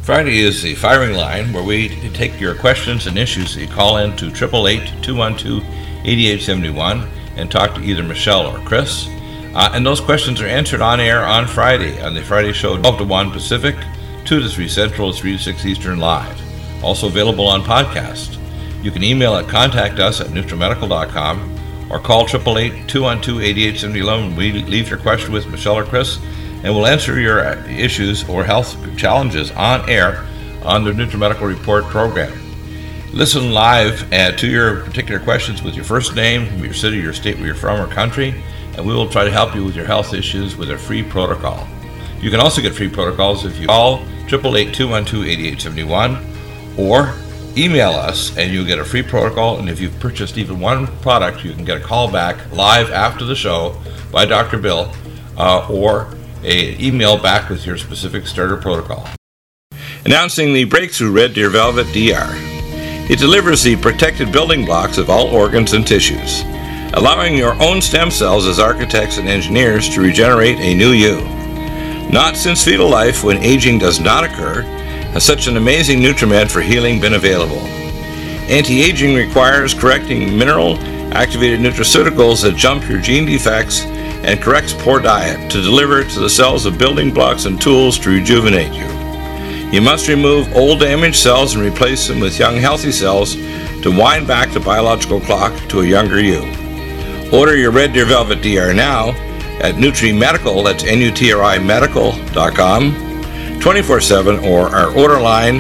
Friday is the firing line where we take your questions and issues that you call in to 888-212-8871 and talk to either Michelle or Chris. And those questions are answered on air on Friday on the Friday show, 12 to 1 Pacific, 2 to 3 Central, 3 to 6 Eastern live. Also available on podcast. You can email at contact us at NutriMedical.com or call 888-212-8871. We leave your question with Michelle or Chris, and we'll answer your issues or health challenges on air on the NutriMedical Report program. Listen live to your particular questions with your first name, your city, your state where you're from, or country, and we will try to help you with your health issues with a free protocol. You can also get free protocols if you call 888-212-8871 or email us and you'll get a free protocol. And if you've purchased even one product, you can get a call back live after the show by Dr. Bill or an email back with your specific starter protocol. Announcing the breakthrough Red Deer Velvet DR. It delivers the protected building blocks of all organs and tissues, allowing your own stem cells as architects and engineers to regenerate a new you. Not since fetal life, when aging does not occur, has such an amazing Nutrimed for healing been available. Anti-aging requires correcting mineral-activated nutraceuticals that jump your gene defects and corrects poor diet to deliver to the cells of building blocks and tools to rejuvenate you. You must remove old damaged cells and replace them with young healthy cells to wind back the biological clock to a younger you. Order your Red Deer Velvet DR now at NutriMedical, that's NutriMedical.com, 24/7, or our order line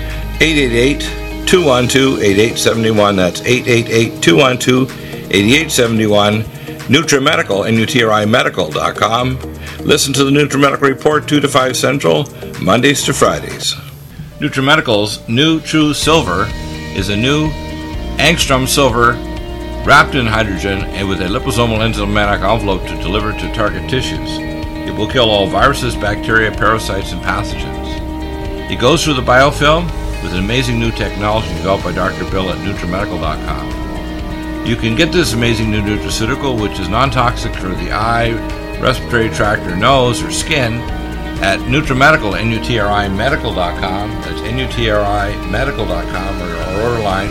888-212-8871, that's 888-212-8871, NutriMedical, NutriMedical.com. Listen to the NutriMedical Report 2 to 5 Central, Mondays to Fridays. NutriMedical's new True Silver is a new angstrom silver wrapped in hydrogen and with a liposomal enzymatic envelope to deliver to target tissues. It will kill all viruses, bacteria, parasites, and pathogens. It goes through the biofilm with an amazing new technology developed by Dr. Bill at NutriMedical.com. You can get this amazing new nutraceutical, which is non-toxic for the eye, respiratory tract, or nose, or skin, at NutriMedical, NutriMedical.com. That's NutriMedical.com, or our order line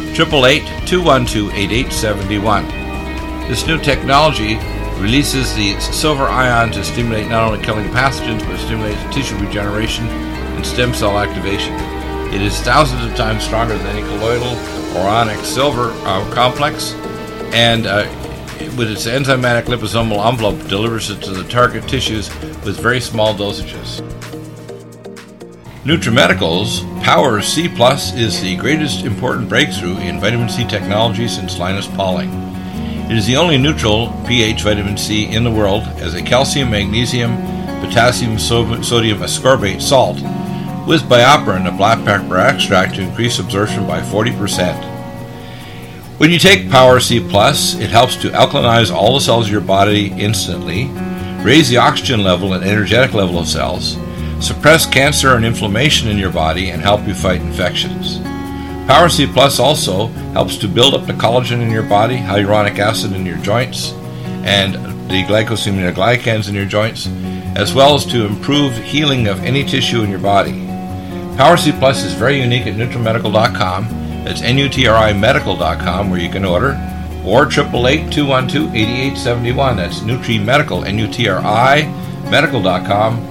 888-212-8871. This new technology releases the silver ion to stimulate not only killing pathogens, but stimulates tissue regeneration and stem cell activation. It is thousands of times stronger than any colloidal or ionic silver complex, and with its enzymatic liposomal envelope, delivers it to the target tissues with very small dosages. NutriMedical's Power C Plus is the greatest important breakthrough in vitamin C technology since Linus Pauling. It is the only neutral pH vitamin C in the world as a calcium, magnesium, potassium, sodium ascorbate salt with BioPerine, a black pepper extract, to increase absorption by 40%. When you take Power C Plus, it helps to alkalinize all the cells of your body instantly, raise the oxygen level and energetic level of cells, suppress cancer and inflammation in your body, and help you fight infections. Power C Plus also helps to build up the collagen in your body, hyaluronic acid in your joints, and the glycosaminoglycans in your joints, as well as to improve healing of any tissue in your body. Power C Plus is very unique at NutriMedical.com. That's NutriMedical.com, where you can order, or 888-212-8871. That's NutriMedical, NutriMedical.com.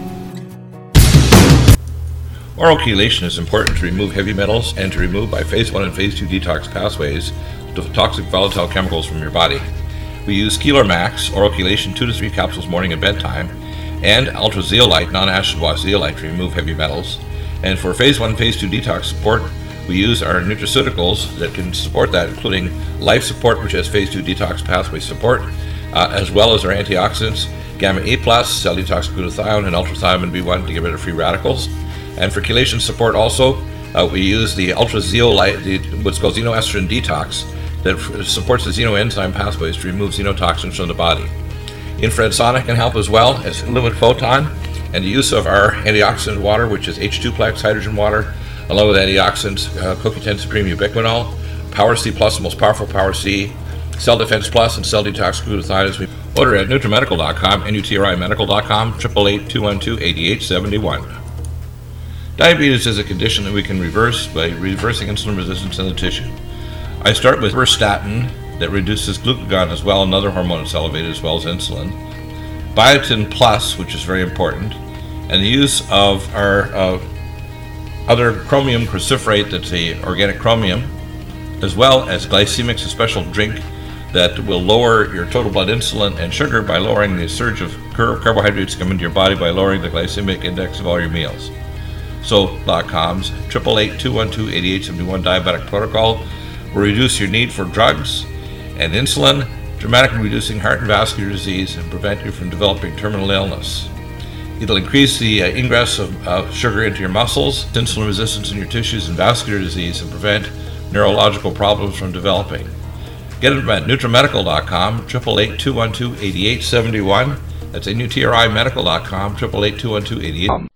Oral chelation is important to remove heavy metals and to remove by phase 1 and phase 2 detox pathways the toxic volatile chemicals from your body. We use Keeler Max, oral chelation 2 to 3 capsules morning and bedtime, and Ultra Zeolite, non-acid wash zeolite, to remove heavy metals. And for phase 1 and phase 2 detox support, we use our nutraceuticals that can support that, including Life Support, which has phase 2 detox pathway support, as well as our antioxidants, Gamma A+, Cell Detox Glutathione, and Ultrathiamine B1 to get rid of free radicals. And for chelation support also, we use the Ultra Zeolite, what's called Xenoestrogen Detox, that supports the xenoenzyme pathways to remove xenotoxins from the body. Infrared Sonic can help as well as Lumen Photon, and the use of our antioxidant water, which is H2-plex hydrogen water, along with antioxidants, CoQ10 Supreme Ubiquinol, Power C Plus, the most powerful Power C, Cell Defense Plus, and Cell Detox Glutathione. We order at NutriMedical.com, NutriMedical.com, 888-212-8871. Diabetes is a condition that we can reverse by reversing insulin resistance in the tissue. I start with Statin that reduces glucagon as well, another hormone that's elevated as well as insulin. Biotin Plus, which is very important, and the use of our other chromium cruciferate, that's the organic chromium, as well as Glycemics, a special drink that will lower your total blood insulin and sugar by lowering the surge of carbohydrates coming into your body by lowering the glycemic index of all your meals. So, .com's 888-212-8871 diabetic protocol will reduce your need for drugs and insulin, dramatically reducing heart and vascular disease and prevent you from developing terminal illness. It'll increase the ingress of sugar into your muscles, insulin resistance in your tissues, and vascular disease, and prevent neurological problems from developing. Get it at NutriMedical.com, 888-212-8871. That's NutriMedical.com, 888-212-8871.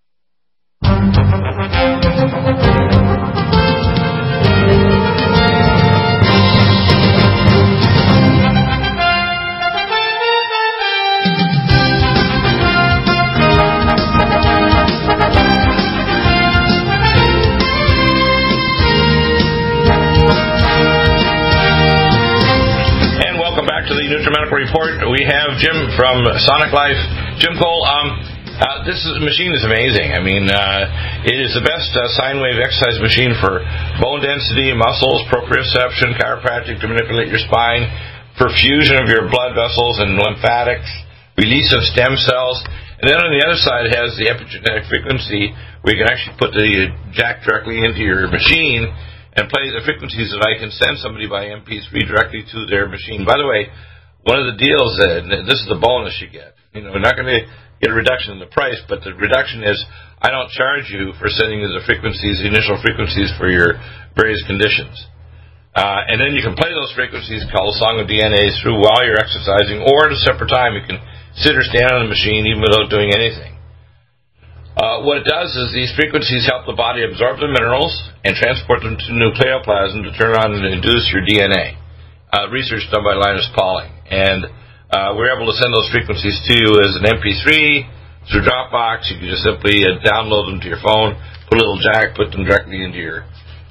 NutriMedical Report. We have Jim from Sonic Life. Jim Cole, this machine is amazing. I mean, it is the best sine wave exercise machine for bone density, muscles, proprioception, chiropractic to manipulate your spine, perfusion of your blood vessels and lymphatics, release of stem cells, and then on the other side it has the epigenetic frequency where you can actually put the jack directly into your machine and play the frequencies that I can send somebody by MP3 directly to their machine. By the way, one of the deals, this is the bonus you get. You know, we're not going to get a reduction in the price, but the reduction is I don't charge you for sending you the frequencies, the initial frequencies for your various conditions. And then you can play those frequencies called the Song of DNA through while you're exercising, or at a separate time. You can sit or stand on the machine even without doing anything. What it does is these frequencies help the body absorb the minerals and transport them to nucleoplasm to turn on and induce your DNA. Research done by Linus Pauling. And we're able to send those frequencies to you as an MP3 through Dropbox. You can just simply download them to your phone, put a little jack, put them directly into your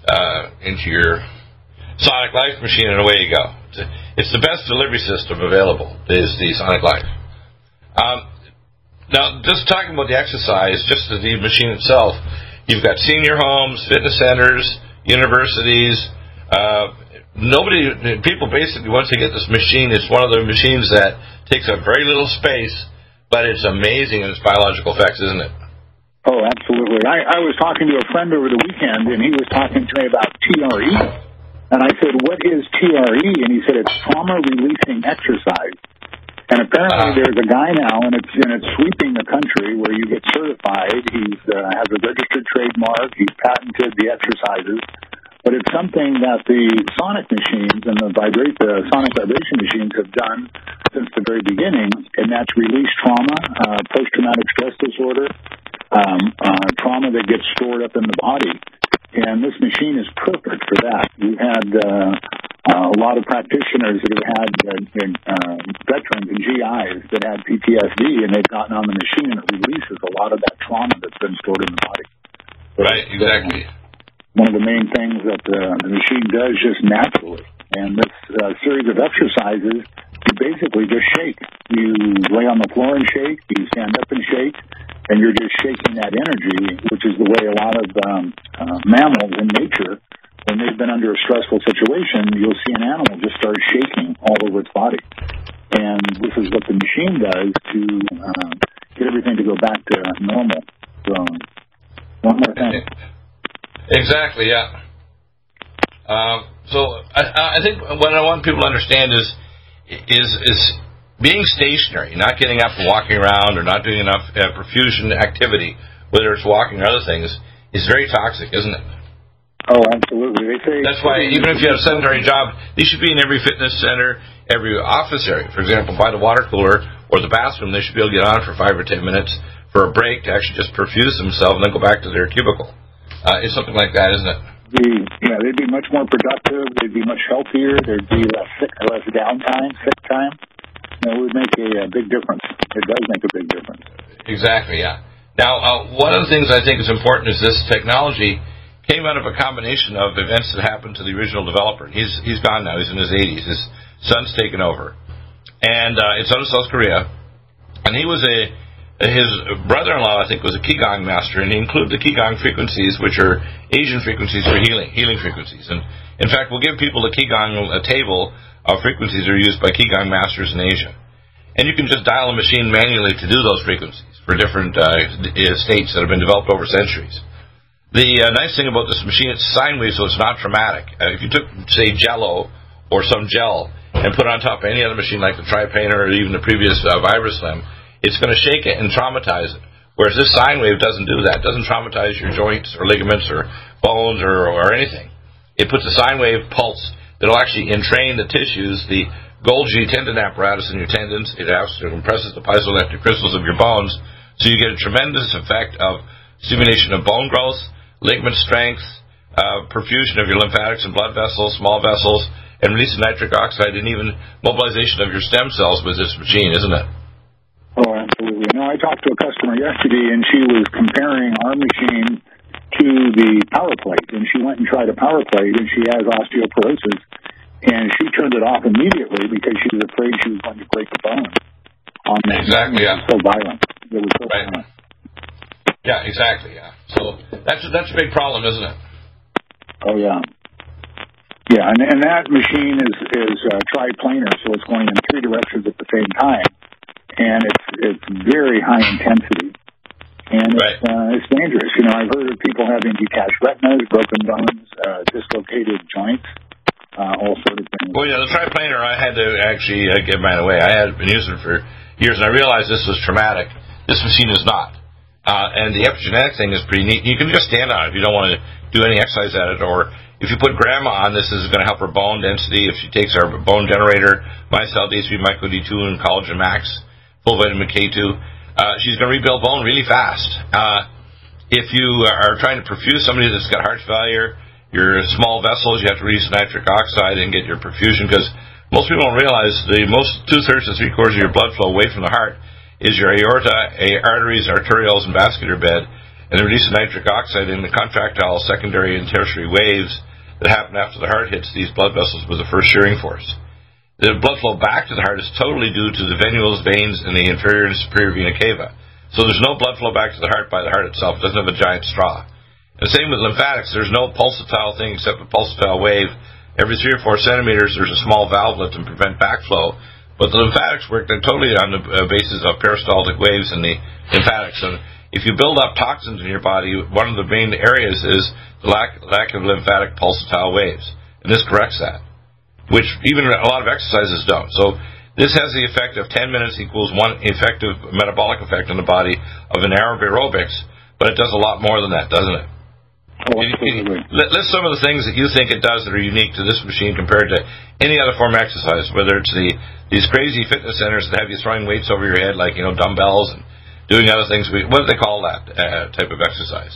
Sonic Life machine, and away you go. It's the best delivery system available, is the Sonic Life. Now, just talking about the exercise, just the machine itself, you've got senior homes, fitness centers, universities. People basically, once they get this machine, it's one of the machines that takes up very little space, but it's amazing in its biological effects, isn't it? Oh, absolutely. I was talking to a friend over the weekend, and he was talking to me about TRE. And I said, what is TRE? And he said, it's trauma-releasing exercise. And apparently there's a guy now, and it's sweeping the country, where you get certified. He has a registered trademark. He's patented the exercises. But it's something that the Sonic machines and the Sonic vibration machines have done since the very beginning, and that's release trauma, post-traumatic stress disorder, trauma that gets stored up in the body. And this machine is perfect for that. We've had a lot of practitioners that have had veterans and GIs that had PTSD, and they've gotten on the machine, and it releases a lot of that trauma that's been stored in the body. Right, exactly. One of the main things that the machine does just naturally. And this series of exercises, you basically just shake. You lay on the floor and shake, you stand up and shake, and you're just shaking that energy, which is the way a lot of mammals in nature, when they've been under a stressful situation, you'll see an animal just start shaking all over its body. And this is what the machine does to get everything to go back to normal. So, one more thing. Exactly, yeah. So I think what I want people to understand is being stationary, not getting up and walking around, or not doing enough perfusion activity, whether it's walking or other things, is very toxic, isn't it? Oh, absolutely. They say that's why even if you have a sedentary job, these should be in every fitness center, every office area. For example, by the water cooler or the bathroom, they should be able to get on for 5 or 10 minutes for a break to actually just perfuse themselves and then go back to their cubicle. It's something like that, isn't it? They'd be much more productive. They'd be much healthier. There'd be less downtime, sick time. It would make a big difference. It does make a big difference. Exactly, yeah. Now, one of the things I think is important is this technology came out of a combination of events that happened to the original developer. He's gone now. He's in his 80s. His son's taken over. And it's out of South Korea. And he was his brother-in-law, I think, was a Qigong master, and he included the Qigong frequencies, which are Asian frequencies for healing frequencies. And in fact, we'll give people the Qigong table of frequencies that are used by Qigong masters in Asia. And you can just dial a machine manually to do those frequencies for different states that have been developed over centuries. The nice thing about this machine, it's sine wave, so it's not traumatic. If you took, say, Jello or some gel and put it on top of any other machine like the TriPlanar or even the previous VibraSlim, it's going to shake it and traumatize it. Whereas this sine wave doesn't do that. It doesn't traumatize your joints or ligaments or bones or anything. It puts a sine wave pulse that will actually entrain the tissues, the Golgi tendon apparatus in your tendons. It compresses the piezoelectric crystals of your bones, so you get a tremendous effect of stimulation of bone growth, ligament strength, perfusion of your lymphatics and blood vessels, small vessels, and release of nitric oxide, and even mobilization of your stem cells with this machine, isn't it? Oh, absolutely. No, I talked to a customer yesterday, and she was comparing our machine to the power plate, and she went and tried a power plate, and she has osteoporosis, and she turned it off immediately because she was afraid she was going to break a bone on that. Exactly, yeah. It was so violent. It was so violent. Yeah, exactly, yeah. So that's a big problem, isn't it? Oh, yeah. Yeah, and that machine is triplanar, so it's going in three directions at the same time, and it's very high intensity, and it's dangerous. You know, I've heard of people having detached retinas, broken bones, dislocated joints, all sorts of things. Well, yeah, the triplanar I had to actually get right away. I had been using it for years, and I realized this was traumatic. This machine is not. And the epigenetic thing is pretty neat. You can just stand on it if you don't want to do any exercise at it, or if you put grandma on, this is going to help her bone density. If she takes our bone generator, MyCell D3, Myco D2, and Collagen Max, full vitamin K2, she's going to rebuild bone really fast. If you are trying to perfuse somebody that's got heart failure, your small vessels, you have to release nitric oxide and get your perfusion, because most people don't realize the most 2/3 to 3/4 of your blood flow away from the heart is your aorta, arteries, arterioles, and vascular bed, and the release of nitric oxide in the contractile secondary and tertiary waves that happen after the heart hits these blood vessels was the first shearing force. The blood flow back to the heart is totally due to the venules, veins, in the inferior and superior vena cava. So there's no blood flow back to the heart by the heart itself. It doesn't have a giant straw. And the same with lymphatics. There's no pulsatile thing except a pulsatile wave. Every 3 or 4 centimeters, there's a small valvelet to prevent backflow. But the lymphatics work totally on the basis of peristaltic waves in the lymphatics. And if you build up toxins in your body, one of the main areas is the lack of lymphatic pulsatile waves. And this corrects that, which even a lot of exercises don't. So this has the effect of 10 minutes equals one effective metabolic effect on the body of an aerobics, but it does a lot more than that, doesn't it? Oh, absolutely. List some of the things that you think it does that are unique to this machine compared to any other form of exercise, whether it's these crazy fitness centers that have you throwing weights over your head, like, dumbbells, and doing other things. What do they call that type of exercise?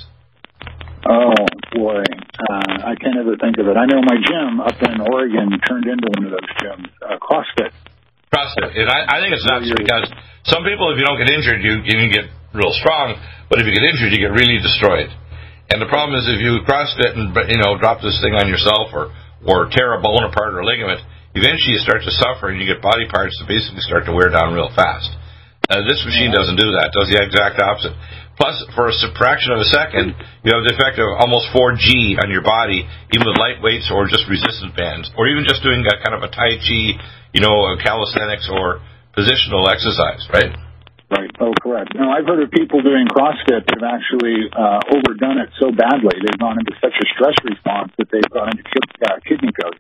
Oh, boy. I can't ever think of it. I know my gym up in Oregon turned into one of those gyms, CrossFit. CrossFit. And I think it's nuts because some people, if you don't get injured, you get real strong, but if you get injured, you get really destroyed. And the problem is if you CrossFit and drop this thing on yourself or tear a bone apart or a ligament, eventually you start to suffer and you get body parts that basically start to wear down real fast. This machine doesn't do that. It does the exact opposite. Plus, for a fraction of a second, you have the effect of almost 4G on your body, even with light weights or just resistance bands, or even just doing a kind of a Tai Chi, calisthenics or positional exercise, right? Right. Oh, correct. No, I've heard of people doing CrossFit that have actually overdone it so badly. They've gone into such a stress response that they've gone into kidney failure.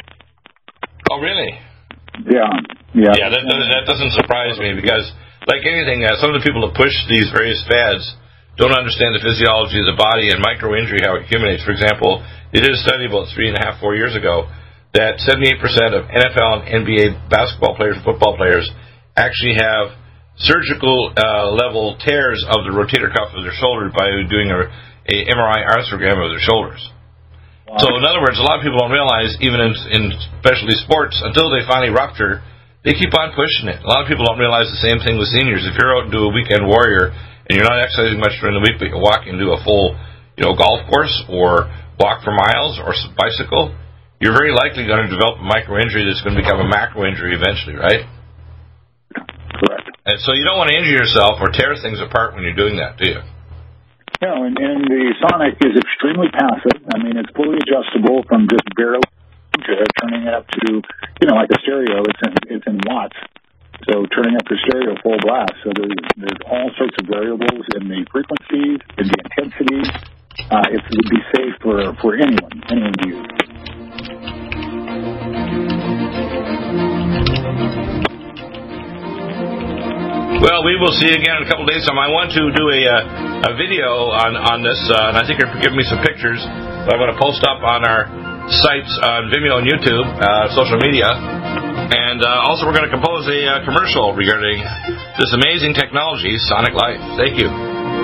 Oh, really? Yeah. Yeah, that doesn't surprise me because, like anything, some of the people that push these various fads don't understand the physiology of the body and micro-injury, how it accumulates. For example, they did a study about 3.5, 4 years ago that 78% of NFL and NBA basketball players and football players actually have surgical level tears of the rotator cuff of their shoulder by doing a MRI arthrogram of their shoulders. Wow. So in other words, a lot of people don't realize, even in specialty sports, until they finally rupture, they keep on pushing it. A lot of people don't realize the same thing with seniors. If you're out and do a weekend warrior and you're not exercising much during the week, but you walk and do a full, golf course or walk for miles or bicycle, you're very likely going to develop a micro injury that's going to become a macro injury eventually, right? Correct. And so you don't want to injure yourself or tear things apart when you're doing that, do you? No, and the Sonic is extremely passive. I mean, it's fully adjustable from just barely to turning it up to, like a stereo. It's in watts. So turning up your stereo full blast. So there's all sorts of variables in the frequencies, in the intensity. It would be safe for anyone to use. Well, we will see you again in a couple of days' time. I want to do a video on this, and I think you're giving me some pictures that I'm going to post up on our sites on Vimeo and YouTube, social media. And also we're going to compose a commercial regarding this amazing technology, Sonic Life. Thank you.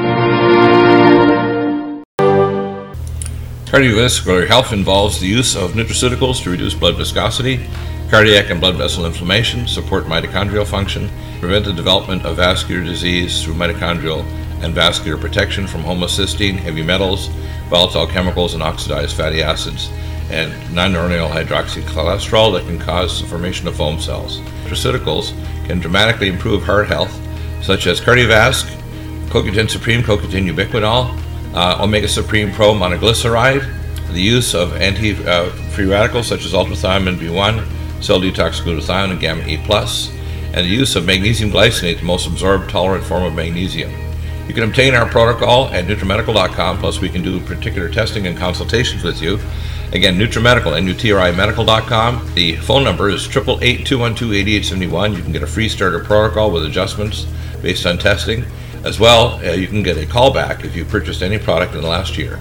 Cardiovascular health involves the use of nutraceuticals to reduce blood viscosity, cardiac and blood vessel inflammation, support mitochondrial function, prevent the development of vascular disease through mitochondrial and vascular protection from homocysteine, heavy metals, volatile chemicals, and oxidized fatty acids, and non-aryl hydroxycholesterol that can cause the formation of foam cells. Nutraceuticals can dramatically improve heart health, such as Cardiovasc, CoQ10 Supreme, CoQ10 Ubiquinol, Omega Supreme Pro monoglyceride, the use of anti-free radicals such as ultrathiomin B1, cell detox glutathione, and gamma E+, and the use of magnesium glycinate, the most absorbed tolerant form of magnesium. You can obtain our protocol at NutriMedical.com, plus we can do particular testing and consultations with you. Again, NutriMedical, NutriMedical.com. The phone number is 888-212-8871. You can get a free starter protocol with adjustments based on testing. As well, you can get a callback if you purchased any product in the last year.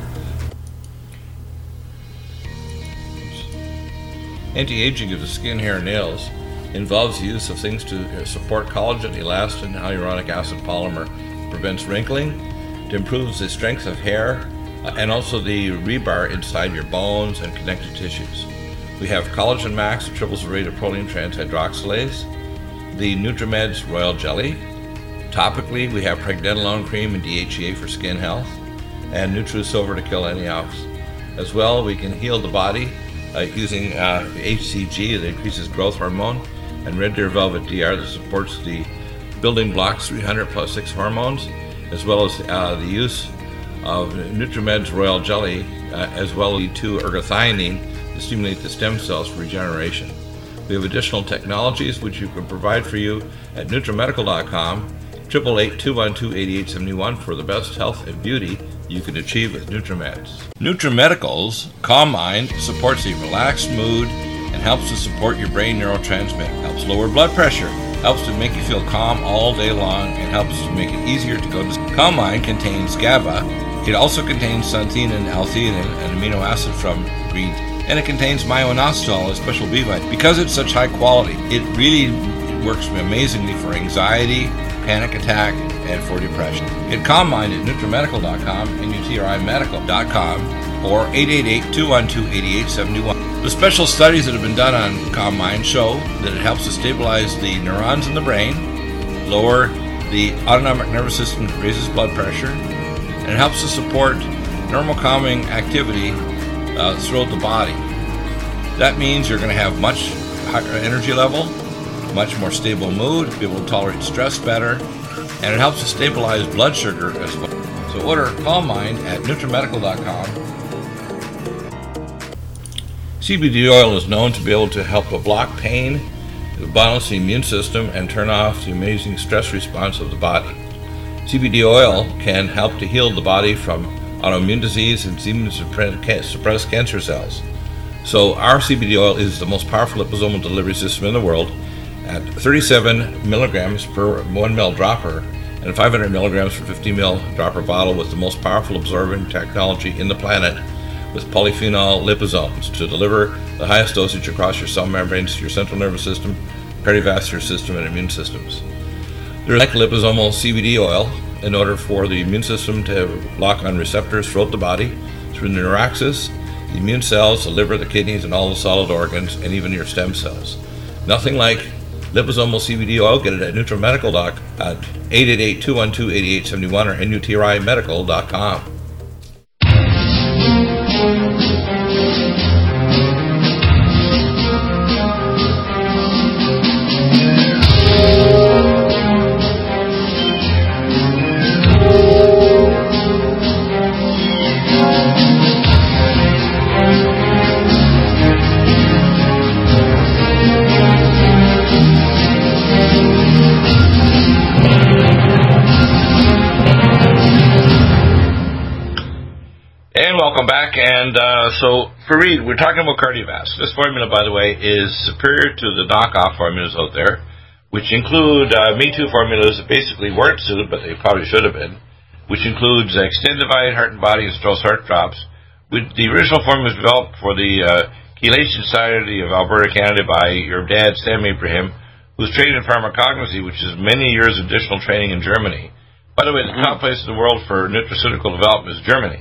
Anti-aging of the skin, hair, and nails involves the use of things to support collagen, elastin, hyaluronic acid polymer, prevents wrinkling, to improve the strength of hair, and also the rebar inside your bones and connective tissues. We have Collagen Max, triples the rate of proline transhydroxylase, the NutriMeds Royal Jelly. Topically, we have Pregnenolone Cream and DHEA for skin health, and NutriSilver to kill any outs. As well, we can heal the body using HCG that increases growth hormone, and Red Deer Velvet DR that supports the building blocks 300 plus 6 hormones, as well as the use of NutriMeds Royal Jelly, as well as E2 ergothioneine to stimulate the stem cells for regeneration. We have additional technologies which you can provide for you at NutriMedical.com, 888-212-8871 for the best health and beauty you can achieve with NutriMeds. NutriMedical's Calm Mind supports a relaxed mood and helps to support your brain neurotransmitter, helps lower blood pressure, helps to make you feel calm all day long, and helps to make it easier to go to sleep. Calm Mind contains GABA. It also contains xanthine and L-theanine, an amino acid from green tea. And it contains myo-inositol, a special B vitamin. Because it's such high quality, it really works amazingly for anxiety, panic attack, and for depression. Get Calm Mind at NutriMedical.com and UTRIMedical.com or 888-212-8871. The special studies that have been done on Calm Mind show that it helps to stabilize the neurons in the brain, lower the autonomic nervous system that raises blood pressure, and it helps to support normal calming activity throughout the body. That means you're going to have much higher energy level, much more stable mood, be able to tolerate stress better, and it helps to stabilize blood sugar as well. So order Calm Mind at NutriMedical.com. CBD oil is known to be able to help to block pain, to balance the immune system, and turn off the amazing stress response of the body. CBD oil can help to heal the body from autoimmune disease and even suppress cancer cells. So our CBD oil is the most powerful liposomal delivery system in the world at 37 milligrams per 1 ml dropper and 500 milligrams per 50 ml dropper bottle with the most powerful absorbing technology in the planet with polyphenol liposomes to deliver the highest dosage across your cell membranes to your central nervous system, cardiovascular system, and immune systems. There's like liposomal CBD oil in order for the immune system to lock on receptors throughout the body through the neuraxis, the immune cells, the liver, the kidneys, and all the solid organs, and even your stem cells. Nothing like Liposomal CBD oil, get it at NutriMedical at 888-212-8871 or NUTRIMedical.com. Welcome back, and so Fareed, we're talking about Cardiovasc. This formula, by the way, is superior to the knockoff formulas out there, which include Me Too formulas that basically weren't suited, but they probably should have been, which includes Extendivite, Heart and Body, and Strauss Heart Drops. The original formula was developed for the Chelation Society of Alberta, Canada, by your dad, Sam Abraham, who's trained in pharmacognosy, which is many years of additional training in Germany. By the way, the top place in the world for nutraceutical development is Germany.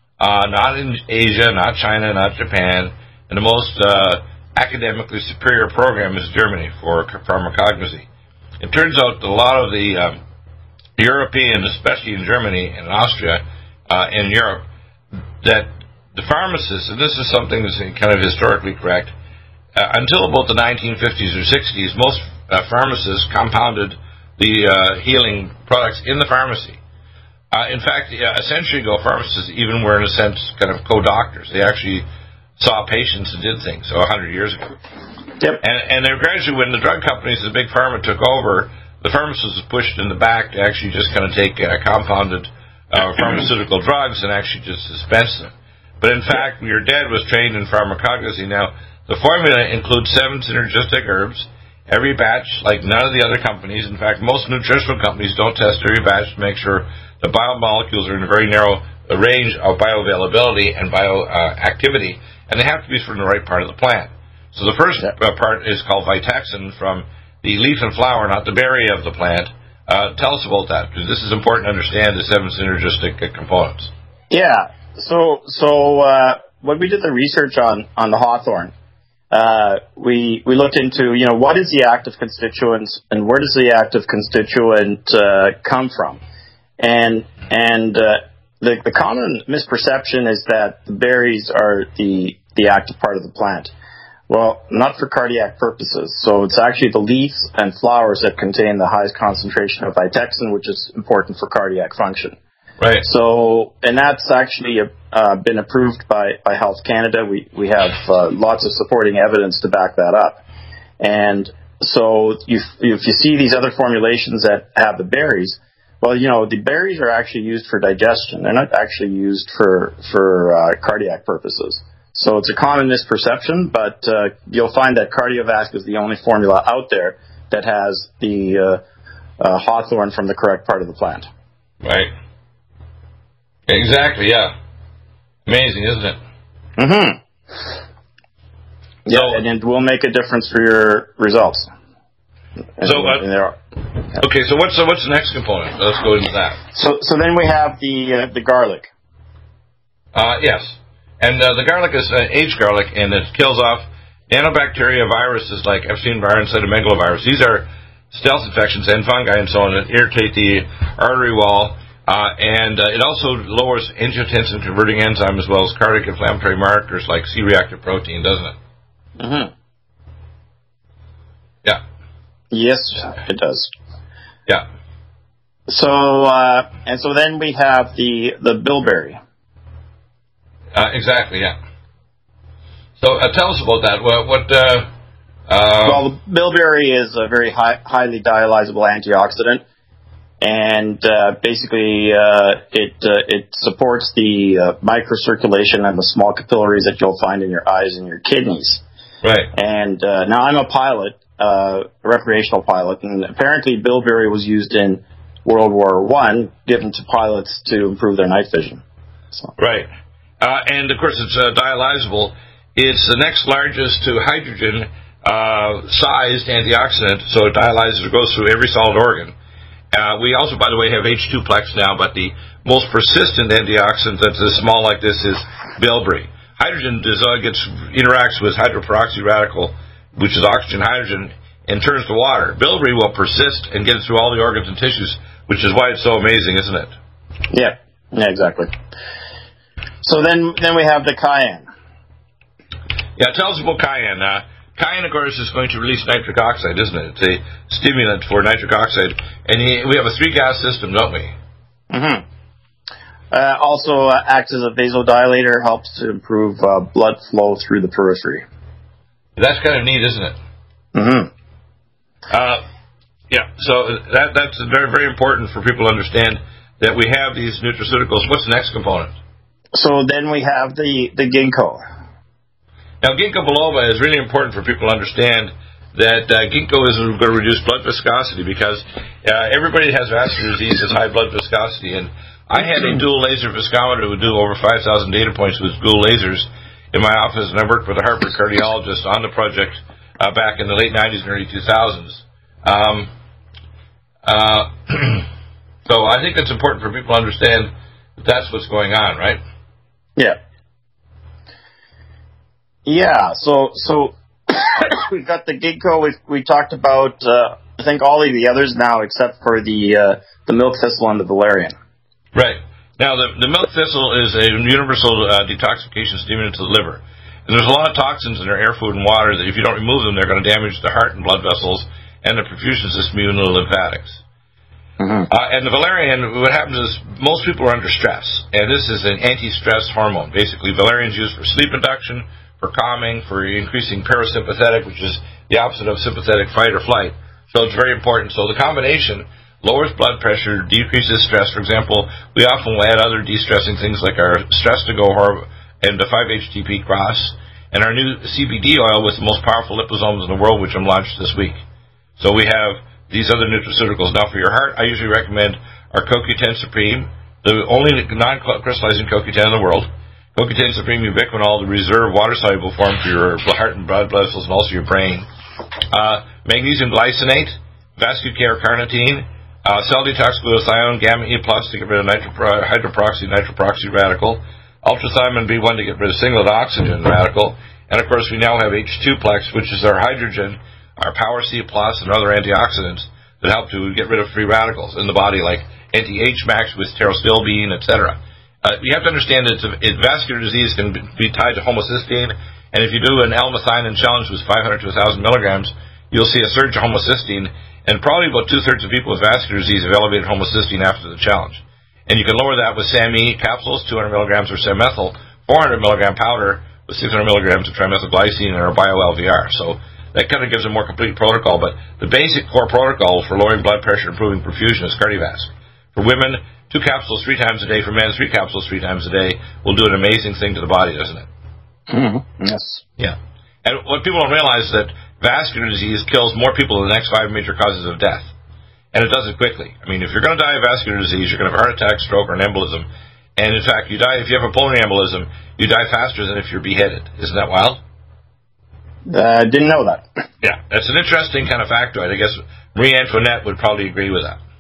Not in Asia, not China, not Japan, and the most academically superior program is Germany for pharmacognosy. It turns out that a lot of the European, especially in Germany and Austria, in Europe, that the pharmacists, and this is something that's kind of historically correct, until about the 1950s or 60s, most pharmacists compounded the healing products in the pharmacy. In fact, a century ago, pharmacists even were, in a sense, kind of co-doctors. They actually saw patients and did things, 100 years ago. Yep. And then gradually, when the drug companies, the big pharma, took over, the pharmacist was pushed in the back to actually just kind of take compounded pharmaceutical drugs and actually just dispense them. But in fact, your dad was trained in pharmacognosy. Now, the formula includes 7 synergistic herbs. Every batch, like none of the other companies, in fact, most nutritional companies don't test every batch to make sure the biomolecules are in a very narrow range of bioavailability and bioactivity, and they have to be from the right part of the plant. So the first part is called Vitexin, from the leaf and flower, not the berry of the plant. Tell us about that, because this is important to understand the 7 synergistic components. Yeah. So when we did the research on the hawthorn, we looked into, what is the active constituent and where does the active constituent come from? And the common misperception is that the berries are the active part of the plant. Well, not for cardiac purposes. So it's actually the leaves and flowers that contain the highest concentration of Vitexin, which is important for cardiac function. Right. So, and that's actually been approved by Health Canada. We have lots of supporting evidence to back that up. And so if you see these other formulations that have the berries, well, the berries are actually used for digestion. They're not actually used for cardiac purposes. So it's a common misperception, but you'll find that Cardiovasc is the only formula out there that has the hawthorn from the correct part of the plant. Right. Exactly, yeah. Amazing, isn't it? Mm-hmm. Yeah, and it will make a difference for your results. Okay, so what's the next component? Let's go into that. So then we have the garlic. Yes, and the garlic is aged garlic, and it kills off nanobacteria, viruses like Epstein-Barr and cytomegalovirus. These are stealth infections and fungi and so on that irritate the artery wall, and it also lowers angiotensin converting enzyme as well as cardiac inflammatory markers like C-reactive protein, doesn't it? Mm-hmm. Yeah. Yes, it does. Yeah. So so then we have the bilberry. Exactly. Yeah. So tell us about that. Well, the bilberry is a very highly dialyzable antioxidant, and basically it supports the microcirculation and the small capillaries that you'll find in your eyes and your kidneys. Right. And now I'm a pilot. A recreational pilot, and apparently bilberry was used in World War I, given to pilots to improve their night vision. So. Right. And, of course, it's dialyzable. It's the next largest to hydrogen sized antioxidant, so it dialyzes or goes through every solid organ. We also, by the way, have H2-plex now, but the most persistent antioxidant that's as small like this is bilberry. Hydrogen interacts with hydroperoxy radical, which is oxygen, hydrogen, and turns to water. Bilberry will persist and get through all the organs and tissues, which is why it's so amazing, isn't it? Yeah, exactly. So then we have the cayenne. Yeah, tell us about cayenne. Cayenne, of course, is going to release nitric oxide, isn't it? It's a stimulant for nitric oxide. And we have a 3-gas system, don't we? Mm-hmm. Also acts as a vasodilator, helps to improve blood flow through the periphery. That's kind of neat, isn't it? Mm-hmm. Yeah, so that's very, very important for people to understand that we have these nutraceuticals. What's the next component? So then we have the ginkgo. Now, ginkgo biloba is really important for people to understand that ginkgo is going to reduce blood viscosity because everybody has vascular disease with high blood viscosity. And I had a dual laser viscometer that would do over 5,000 data points with dual lasers in my office, and I worked with a Harvard cardiologist on the project back in the late 90s and early 2000s. So I think it's important for people to understand that that's what's going on, right? Yeah. Yeah, so we've got the ginkgo. We talked about, I think, all of the others now except for the milk thistle and the valerian. Right. Now, the milk thistle is a universal detoxification stimulant to the liver. And there's a lot of toxins in our air, food, and water that if you don't remove them, they're going to damage the heart and blood vessels and the perfusion system, even the lymphatics. Mm-hmm. And the valerian, what happens is most people are under stress. And this is an anti-stress hormone. Basically, valerian is used for sleep induction, for calming, for increasing parasympathetic, which is the opposite of sympathetic fight or flight. So it's very important. So the combination lowers blood pressure, decreases stress. For example, we often will add other de-stressing things like our Stress-to-Go and the 5-HTP cross, and our new CBD oil with the most powerful liposomes in the world, which I'm launched this week. So we have these other nutraceuticals. Now, for your heart, I usually recommend our CoQ10 Supreme, the only non-crystallizing CoQ10 in the world. CoQ10 Supreme Ubiquinol, the reserve water-soluble form for your heart and blood vessels and also your brain. Magnesium glycinate, Vascucare carnitine, cell detox glutathione, gamma E plus to get rid of nitroproxy radical, ultrathymine B1 to get rid of singlet oxygen radical, and of course we now have H2-plex, which is our hydrogen, our Power C plus, and other antioxidants that help to get rid of free radicals in the body, like anti-H-max with pterostilbene, etc. You have to understand that vascular disease can be tied to homocysteine, and if you do an L-methionine challenge with 500 to 1,000 milligrams, you'll see a surge of homocysteine, and probably about 2/3 of people with vascular disease have elevated homocysteine after the challenge. And you can lower that with SAMe capsules, 200 milligrams, or Samethyl, 400 milligram powder with 600 milligrams of trimethylglycine or BioLVR. So that kind of gives a more complete protocol, but the basic core protocol for lowering blood pressure and improving perfusion is Cardiovasc. For women, 2 capsules 3 times a day. For men, 3 capsules 3 times a day will do an amazing thing to the body, doesn't it? Mm-hmm. Yes. Yeah. And what people don't realize is that vascular disease kills more people than the next 5 major causes of death. And it does it quickly. I mean, if you're going to die of vascular disease, you're going to have a heart attack, stroke, or an embolism. And in fact, if you have a pulmonary embolism, you die faster than if you're beheaded. Isn't that wild? I didn't know that. Yeah, that's an interesting kind of factoid. I guess Marie Antoinette would probably agree with that.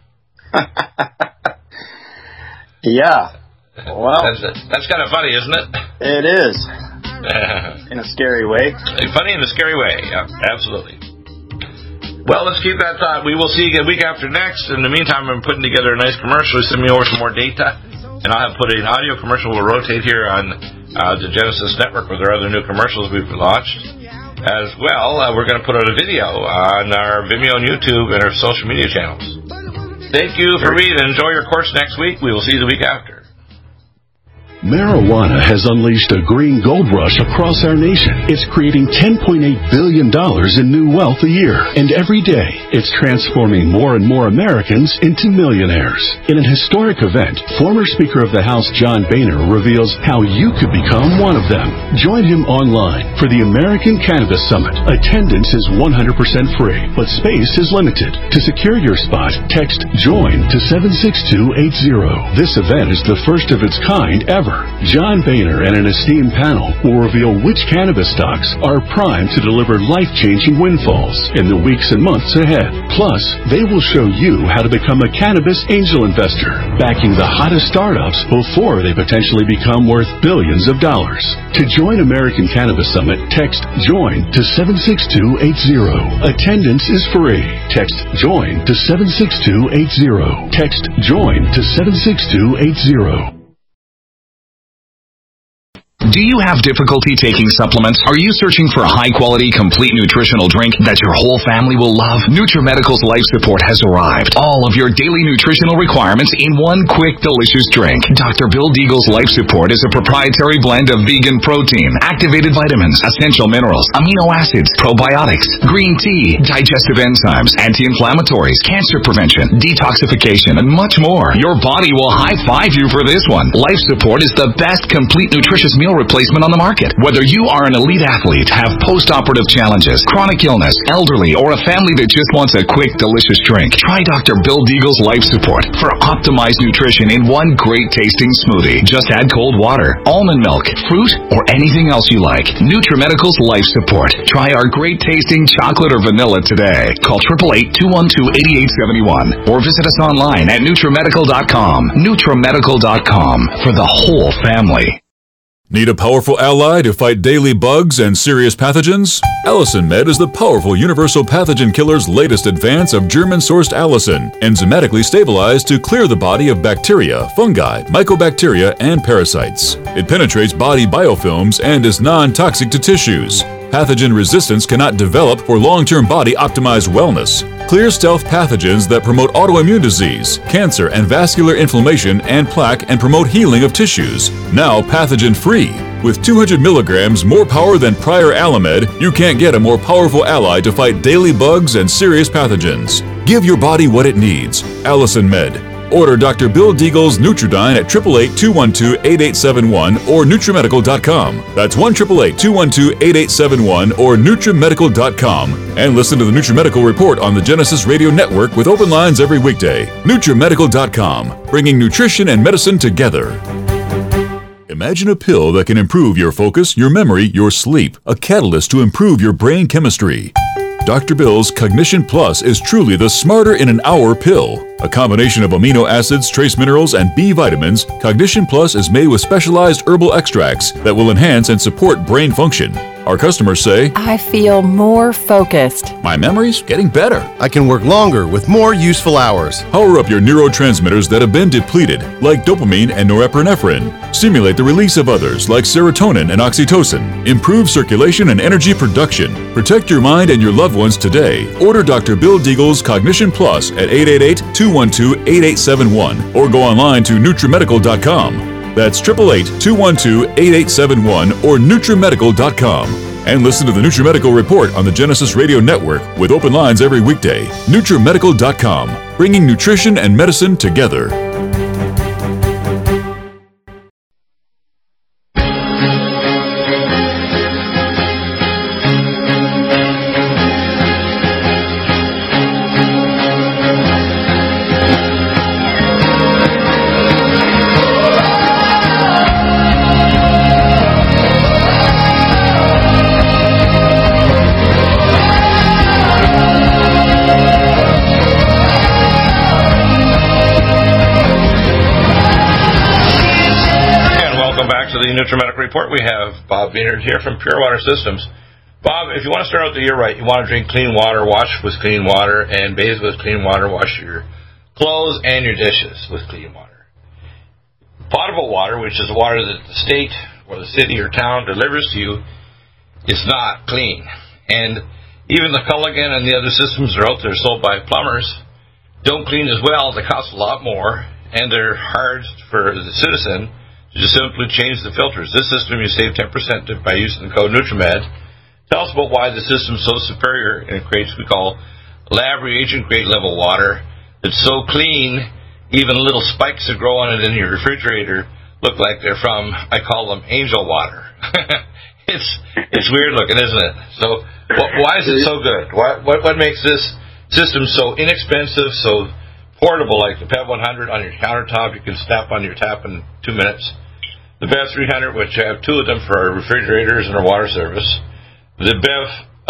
Yeah. Well, that's kind of funny, isn't it? It is. In a scary way. Funny in a scary way, yeah, absolutely. Well, let's keep that thought. We will see you a week after next. In the meantime, I'm putting together a nice commercial. Send me over some more data, and I'll have put an audio commercial. We'll rotate here on the Genesis Network with our other new commercials we've launched. As well, we're going to put out a video on our Vimeo and YouTube and our social media channels. Thank you for reading. Enjoy your course next week. We will see you the week after. Marijuana has unleashed a green gold rush across our nation. It's creating $10.8 billion in new wealth a year. And every day, it's transforming more and more Americans into millionaires. In an historic event, former Speaker of the House John Boehner reveals how you could become one of them. Join him online for the American Cannabis Summit. Attendance is 100% free, but space is limited. To secure your spot, text JOIN to 76280. This event is the first of its kind ever ever. John Boehner and an esteemed panel will reveal which cannabis stocks are primed to deliver life-changing windfalls in the weeks and months ahead. Plus, they will show you how to become a cannabis angel investor, backing the hottest startups before they potentially become worth billions of dollars. To join American Cannabis Summit, text JOIN to 76280. Attendance is free. Text JOIN to 76280. Text JOIN to 76280. Do you have difficulty taking supplements? Are you searching for a high-quality, complete nutritional drink that your whole family will love? NutriMedical's Life Support has arrived. All of your daily nutritional requirements in one quick, delicious drink. Dr. Bill Deagle's Life Support is a proprietary blend of vegan protein, activated vitamins, essential minerals, amino acids, probiotics, green tea, digestive enzymes, anti-inflammatories, cancer prevention, detoxification, and much more. Your body will high-five you for this one. Life Support is the best complete nutritious meal replacement on the market. Whether you are an elite athlete, have post-operative challenges, chronic illness, elderly, or a family that just wants a quick, delicious drink, try Dr. Bill Deagle's Life Support for optimized nutrition in one great-tasting smoothie. Just add cold water, almond milk, fruit, or anything else you like. NutriMedical's Life Support. Try our great-tasting chocolate or vanilla today. Call 888-212-8871 or visit us online at NutriMedical.com. NutriMedical.com for the whole family. Need a powerful ally to fight daily bugs and serious pathogens? Allicin Med is the powerful universal pathogen killer's latest advance of German-sourced allicin, enzymatically stabilized to clear the body of bacteria, fungi, mycobacteria, and parasites. It penetrates body biofilms and is non-toxic to tissues. Pathogen resistance cannot develop for long-term body-optimized wellness. Clear stealth pathogens that promote autoimmune disease, cancer and vascular inflammation and plaque and promote healing of tissues. Now pathogen-free. With 200 milligrams more power than prior Alamed, you can't get a more powerful ally to fight daily bugs and serious pathogens. Give your body what it needs. Allicin Med. Order Dr. Bill Deagle's Nutridyne at 888-212-8871 or NutriMedical.com. That's 1-888-212-8871 or NutriMedical.com. And listen to the NutriMedical Report on the Genesis Radio Network with open lines every weekday. NutriMedical.com, bringing nutrition and medicine together. Imagine a pill that can improve your focus, your memory, your sleep, a catalyst to improve your brain chemistry. Dr. Bill's Cognition Plus is truly the smarter in an hour pill. A combination of amino acids, trace minerals, and B vitamins, Cognition Plus is made with specialized herbal extracts that will enhance and support brain function. Our customers say, I feel more focused. My memory's getting better. I can work longer with more useful hours. Power up your neurotransmitters that have been depleted, like dopamine and norepinephrine. Stimulate the release of others, like serotonin and oxytocin. Improve circulation and energy production. Protect your mind and your loved ones today. Order Dr. Bill Deagle's Cognition Plus at 888-212-8871 or go online to NutriMedical.com. That's 888-212-8871 or NutriMedical.com. And listen to the NutriMedical Report on the Genesis Radio Network with open lines every weekday. NutriMedical.com, bringing nutrition and medicine together. NutriMedical Report. We have Bob Boehner here from Pure Water Systems. Bob, if you want to start out the year right, you want to drink clean water, wash with clean water, and bathe with clean water, wash your clothes and your dishes with clean water. Potable water, which is the water that the state or the city or town delivers to you, is not clean. And even the Culligan and the other systems that are out there sold by plumbers don't clean as well. They cost a lot more, and they're hard for the citizen to just simply change the filters. This system, you save 10% by using the code NutriMed. Tell us about why the system is so superior, and it creates what we call lab reagent grade level water that's so clean, even little spikes that grow on it in your refrigerator look like they're from, I call them angel water. It's weird looking, isn't it? So why is it so good? What makes this system so inexpensive, so portable, like the PEV 100 on your countertop? You can snap on your tap in 2 minutes. the BEV 300, which I have 2 of them for our refrigerators and our water service. The BEV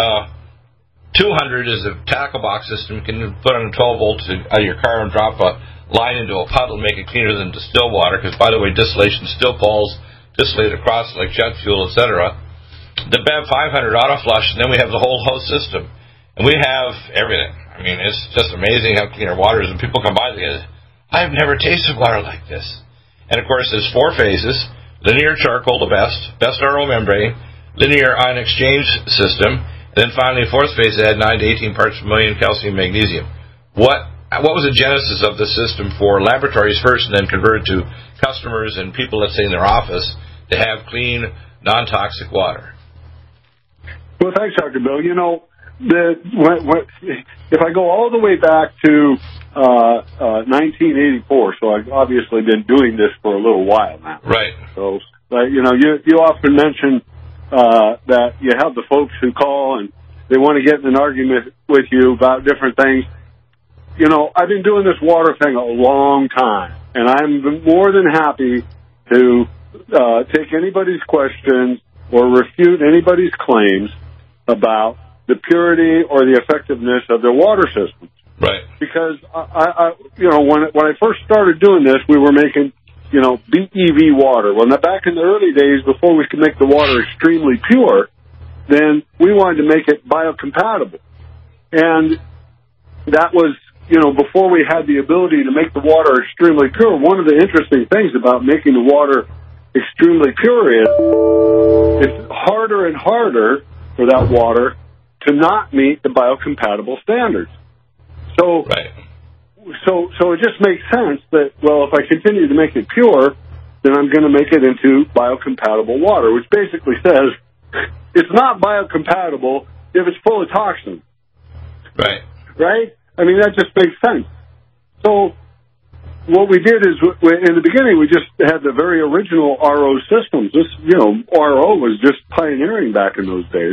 200 is a tackle box system. You can put on a 12 volts out of your car and drop a line into a puddle and make it cleaner than distilled water, because, by the way, distillation still falls distillate across like jet fuel, etc. The BEV 500 auto flush, and then we have the whole host system. And we have everything. I mean, it's just amazing how clean our water is. And people come by and say, I've never tasted water like this. And, of course, there's 4 phases. Linear charcoal, the best RO membrane, linear ion exchange system, and then finally, 4th phase, it had 9 to 18 parts per million calcium magnesium. What was the genesis of the system for laboratories first, and then converted to customers and people, let's say, in their office, to have clean, non-toxic water? Well, thanks, Dr. Bill. You know, if I go all the way back to 1984, so I've obviously been doing this for a little while now. Right. So, you know, you often mention that you have the folks who call and they want to get in an argument with you about different things. You know, I've been doing this water thing a long time, and I'm more than happy to take anybody's questions or refute anybody's claims about the purity or the effectiveness of their water systems. Right. Because I you know, when I first started doing this, we were making, you know, BEV water. Well, now back in the early days, before we could make the water extremely pure, then we wanted to make it biocompatible. And that was, you know, before we had the ability to make the water extremely pure. One of the interesting things about making the water extremely pure is it's harder and harder for that water to not meet the biocompatible standards. So, right. So it just makes sense that, well, if I continue to make it pure, then I'm going to make it into biocompatible water, which basically says it's not biocompatible if it's full of toxins. Right. Right? I mean, that just makes sense. So what we did is, in the beginning, we just had the very original RO systems. This, you know, RO was just pioneering back in those days.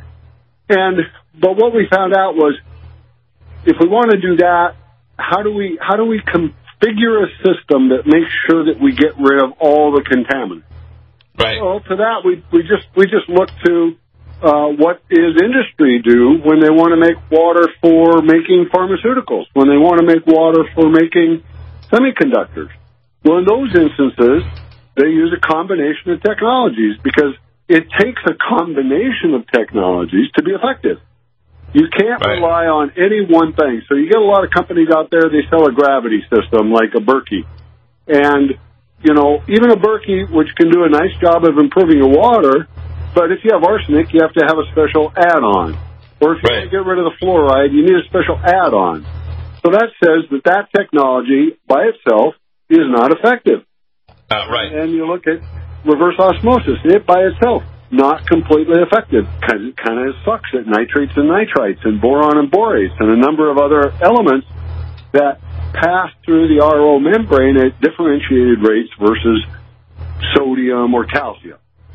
But what we found out was, if we want to do that, how do we configure a system that makes sure that we get rid of all the contaminants? Right. Well, to that we just look to what is industry do when they want to make water for making pharmaceuticals, when they want to make water for making semiconductors. Well, in those instances, they use a combination of technologies, because it takes a combination of technologies to be effective. You can't rely on any one thing. So you get a lot of companies out there, they sell a gravity system like a Berkey. And, you know, even a Berkey, which can do a nice job of improving your water, but if you have arsenic, you have to have a special add-on. Or if you want to get rid of the fluoride, you need a special add-on. So that says that technology by itself is not effective. Right. And you look at reverse osmosis, it by itself, not completely effective, because it kind of sucks at nitrates and nitrites and boron and borates and a number of other elements that pass through the RO membrane at differentiated rates versus sodium or calcium.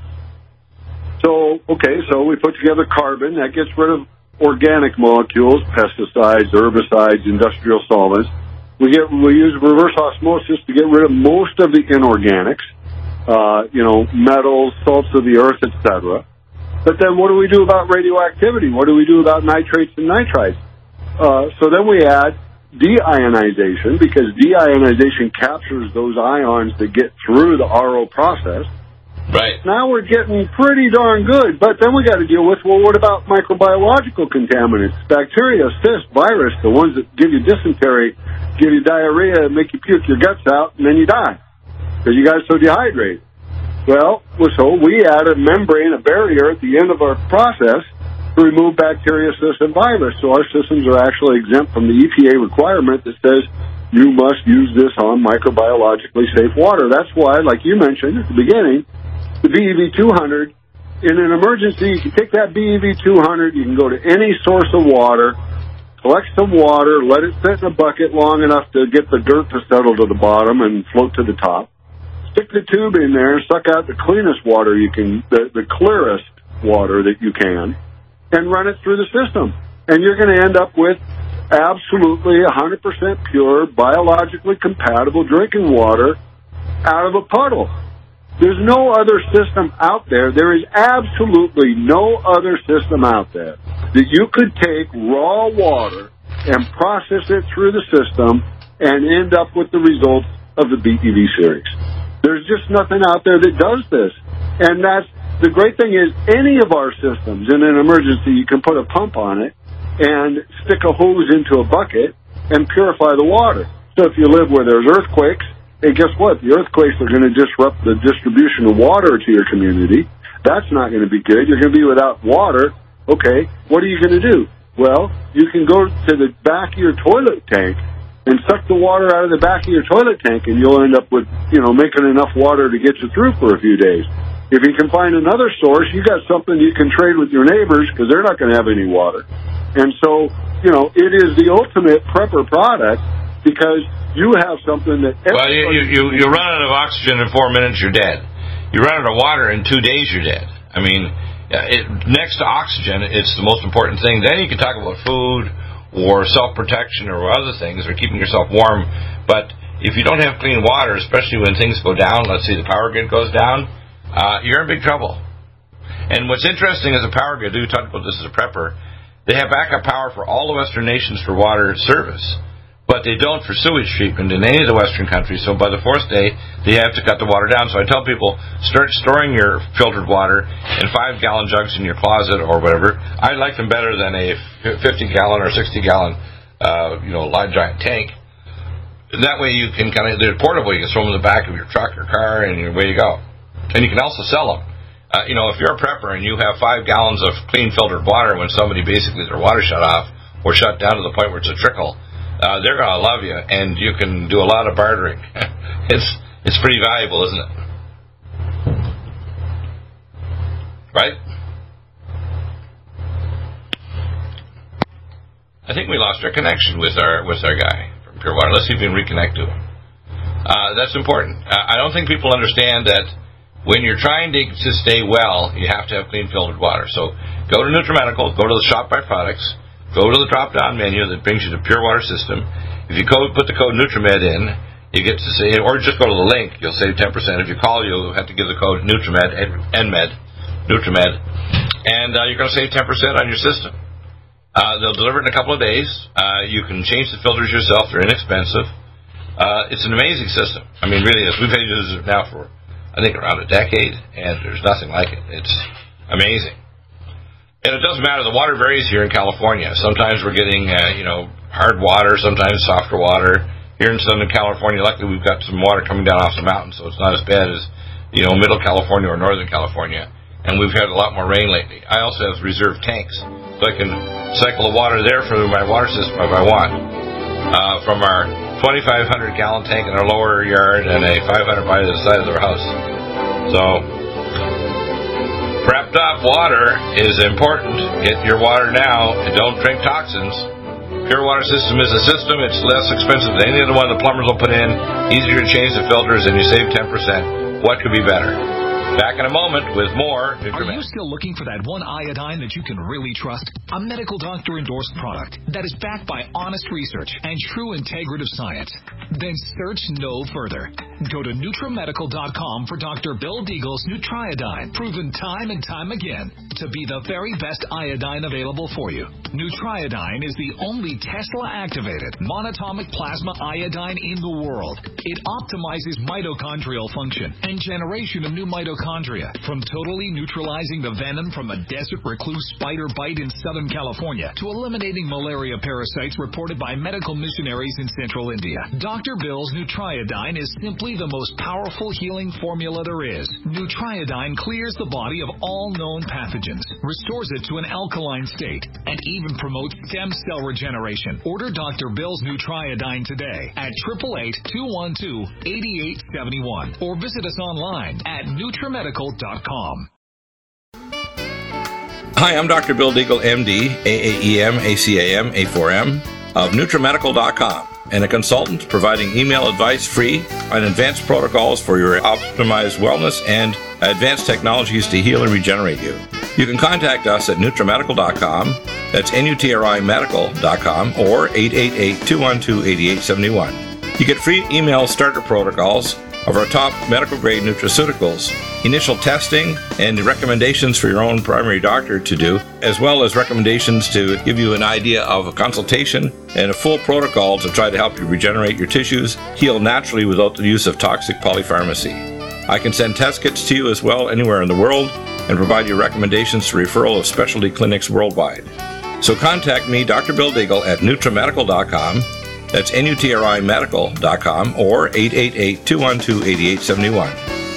So we put together carbon that gets rid of organic molecules, pesticides, herbicides, industrial solvents. We use reverse osmosis to get rid of most of the inorganics. Metals, salts of the earth, etc. But then what do we do about radioactivity? What do we do about nitrates and nitrites? So then we add deionization, because deionization captures those ions that get through the RO process. Right. Now we're getting pretty darn good, but then we got to deal with, well, what about microbiological contaminants? Bacteria, cysts, virus, the ones that give you dysentery, give you diarrhea, make you puke your guts out, and then you die, because you got so dehydrated. Well, so we add a membrane, a barrier at the end of our process to remove bacteria, cysts, and virus. So our systems are actually exempt from the EPA requirement that says you must use this on microbiologically safe water. That's why, like you mentioned at the beginning, the BEV 200, in an emergency, you can take that BEV 200, you can go to any source of water, collect some water, let it sit in a bucket long enough to get the dirt to settle to the bottom and float to the top. Stick the tube in there, suck out the cleanest water you can, the clearest water that you can, and run it through the system. And you're going to end up with absolutely 100% pure, biologically compatible drinking water out of a puddle. There's no other system out there. There is absolutely no other system out there that you could take raw water and process it through the system and end up with the results of the BTV series. There's just nothing out there that does this. And that's the great thing is any of our systems in an emergency, you can put a pump on it and stick a hose into a bucket and purify the water. So if you live where there's earthquakes, hey, guess what? The earthquakes are going to disrupt the distribution of water to your community. That's not going to be good. You're going to be without water. Okay, what are you going to do? Well, you can go to the back of your toilet tank and suck the water out of the back of your toilet tank, and you'll end up with, making enough water to get you through for a few days. If you can find another source, you got something you can trade with your neighbors because they're not going to have any water. And so, it is the ultimate prepper product because you have something that... Well, you run out of oxygen in 4 minutes, you're dead. You run out of water in 2 days, you're dead. I mean, next to oxygen, it's the most important thing. Then you can talk about food or self-protection or other things or keeping yourself warm. But if you don't have clean water, especially when things go down, let's say the power grid goes down, you're in big trouble. And what's interesting is a power grid, we talked about this as a prepper, they have backup power for all the Western nations for water service. But they don't for sewage treatment in any of the Western countries. So by the fourth day, they have to cut the water down. So I tell people, start storing your filtered water in 5-gallon jugs in your closet or whatever. I like them better than a 50-gallon or 60-gallon, large giant tank. And that way you can they're portable. You can throw them in the back of your truck or car, and away you go. And you can also sell them. If you're a prepper and you have 5 gallons of clean filtered water when somebody basically their water shut off or shut down to the point where it's a trickle, they're going to love you, and you can do a lot of bartering. It's pretty valuable, isn't it? Right? I think we lost our connection with our guy from Pure Water. Let's see if we can reconnect to him. That's important. I don't think people understand that when you're trying to stay well, you have to have clean filtered water. So go to NutriMedical, go to the Shop by Products, go to the drop-down menu that brings you to Pure Water System. If you put the code NutriMed in, you get to say, or just go to the link, you'll save 10%. If you call, you'll have to give the code NutriMed, NutriMed, and you're going to save 10% on your system. They'll deliver it in a couple of days. You can change the filters yourself. They're inexpensive. It's an amazing system. I mean, really is. We've had it now for, I think, around a decade, and there's nothing like it. It's amazing. And it doesn't matter. The water varies here in California. Sometimes we're getting, hard water, sometimes softer water. Here in Southern California, luckily we've got some water coming down off the mountain, so it's not as bad as, Middle California or Northern California. And we've had a lot more rain lately. I also have reserve tanks, so I can cycle the water there for my water system if I want. From our 2,500-gallon tank in our lower yard and a 500 by the side of our house. So... prepped up water is important. Get your water now and don't drink toxins. Pure Water System is a system. It's less expensive than any other one the plumbers will put in. Easier to change the filters, and you save 10%. What could be better? Back in a moment with more NutriMed. Are you still looking for that one iodine that you can really trust? A medical doctor endorsed product that is backed by honest research and true integrative science. Then search no further. Go to NutriMedical.com for Dr. Bill Deagle's Nutriodine, proven time and time again to be the very best iodine available for you. Nutriodine is the only Tesla-activated monatomic plasma iodine in the world. It optimizes mitochondrial function and generation of new mitochondria, from totally neutralizing the venom from a desert recluse spider bite in Southern California to eliminating malaria parasites reported by medical missionaries in Central India. Dr. Bill's Nutriodine is simply the most powerful healing formula there is. Nutriodine clears the body of all known pathogens, restores it to an alkaline state, and even promotes stem cell regeneration. Order Dr. Bill's Nutriodine today at 888-212-8871 or visit us online at NutriMedical.com. Hi, I'm Dr. Bill Deagle, MD, AAEM, ACAM, A4M of NutriMedical.com, and a consultant providing email advice free on advanced protocols for your optimized wellness and advanced technologies to heal and regenerate you. You can contact us at NutriMedical.com, that's NutriMedical.com, or 888-212-8871. You get free email starter protocols of our top medical-grade nutraceuticals, initial testing, and recommendations for your own primary doctor to do, as well as recommendations to give you an idea of a consultation and a full protocol to try to help you regenerate your tissues, heal naturally without the use of toxic polypharmacy. I can send test kits to you as well anywhere in the world and provide you recommendations to referral of specialty clinics worldwide. So contact me, Dr. Bill Deagle, at NutriMedical.com. That's NutriMedical.com or 888-212-8871.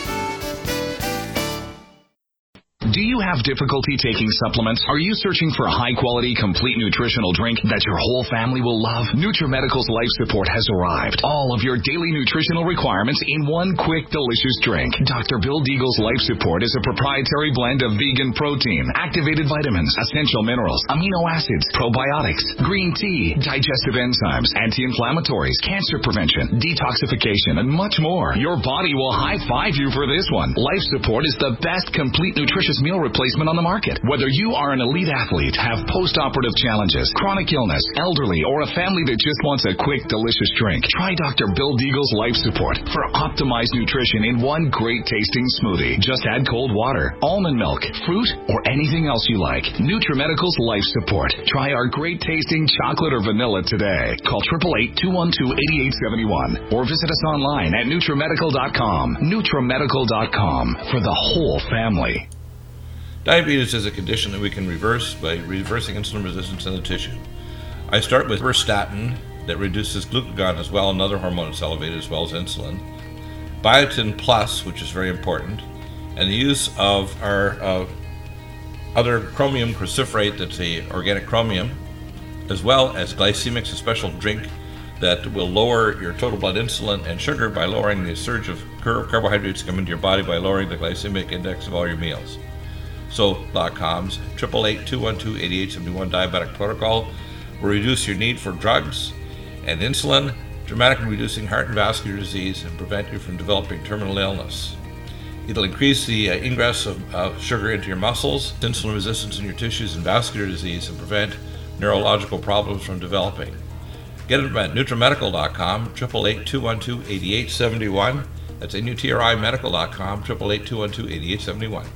Do you have difficulty taking supplements? Are you searching for a high-quality, complete nutritional drink that your whole family will love? NutriMedical's Life Support has arrived. All of your daily nutritional requirements in one quick, delicious drink. Dr. Bill Deagle's Life Support is a proprietary blend of vegan protein, activated vitamins, essential minerals, amino acids, probiotics, green tea, digestive enzymes, anti-inflammatories, cancer prevention, detoxification, and much more. Your body will high-five you for this one. Life Support is the best complete nutritious meal replacement on the market. Whether you are an elite athlete, have post-operative challenges, chronic illness, elderly, or a family that just wants a quick, delicious drink, try Dr. Bill Deagle's Life Support for optimized nutrition in one great-tasting smoothie. Just add cold water, almond milk, fruit, or anything else you like. NutriMedical's Life Support. Try our great-tasting chocolate or vanilla today. Call 888-212-8871 or visit us online at NutriMedical.com. NutriMedical.com for the whole family. Diabetes is a condition that we can reverse by reversing insulin resistance in the tissue. I start with Statin that reduces glucagon as well, another hormone that's elevated as well as insulin. Biotin Plus, which is very important, and the use of our other chromium cruciferate, that's the organic chromium, as well as Glycemics, a special drink that will lower your total blood insulin and sugar by lowering the surge of carbohydrates coming into your body by lowering the glycemic index of all your meals. So, .com's 888-212-8871 diabetic protocol will reduce your need for drugs and insulin, dramatically reducing heart and vascular disease and prevent you from developing terminal illness. It'll increase the ingress of sugar into your muscles, insulin resistance in your tissues, and vascular disease, and prevent neurological problems from developing. Get it at NutriMedical.com, 888-212-8871. That's NutriMedical.com, 888-212-8871.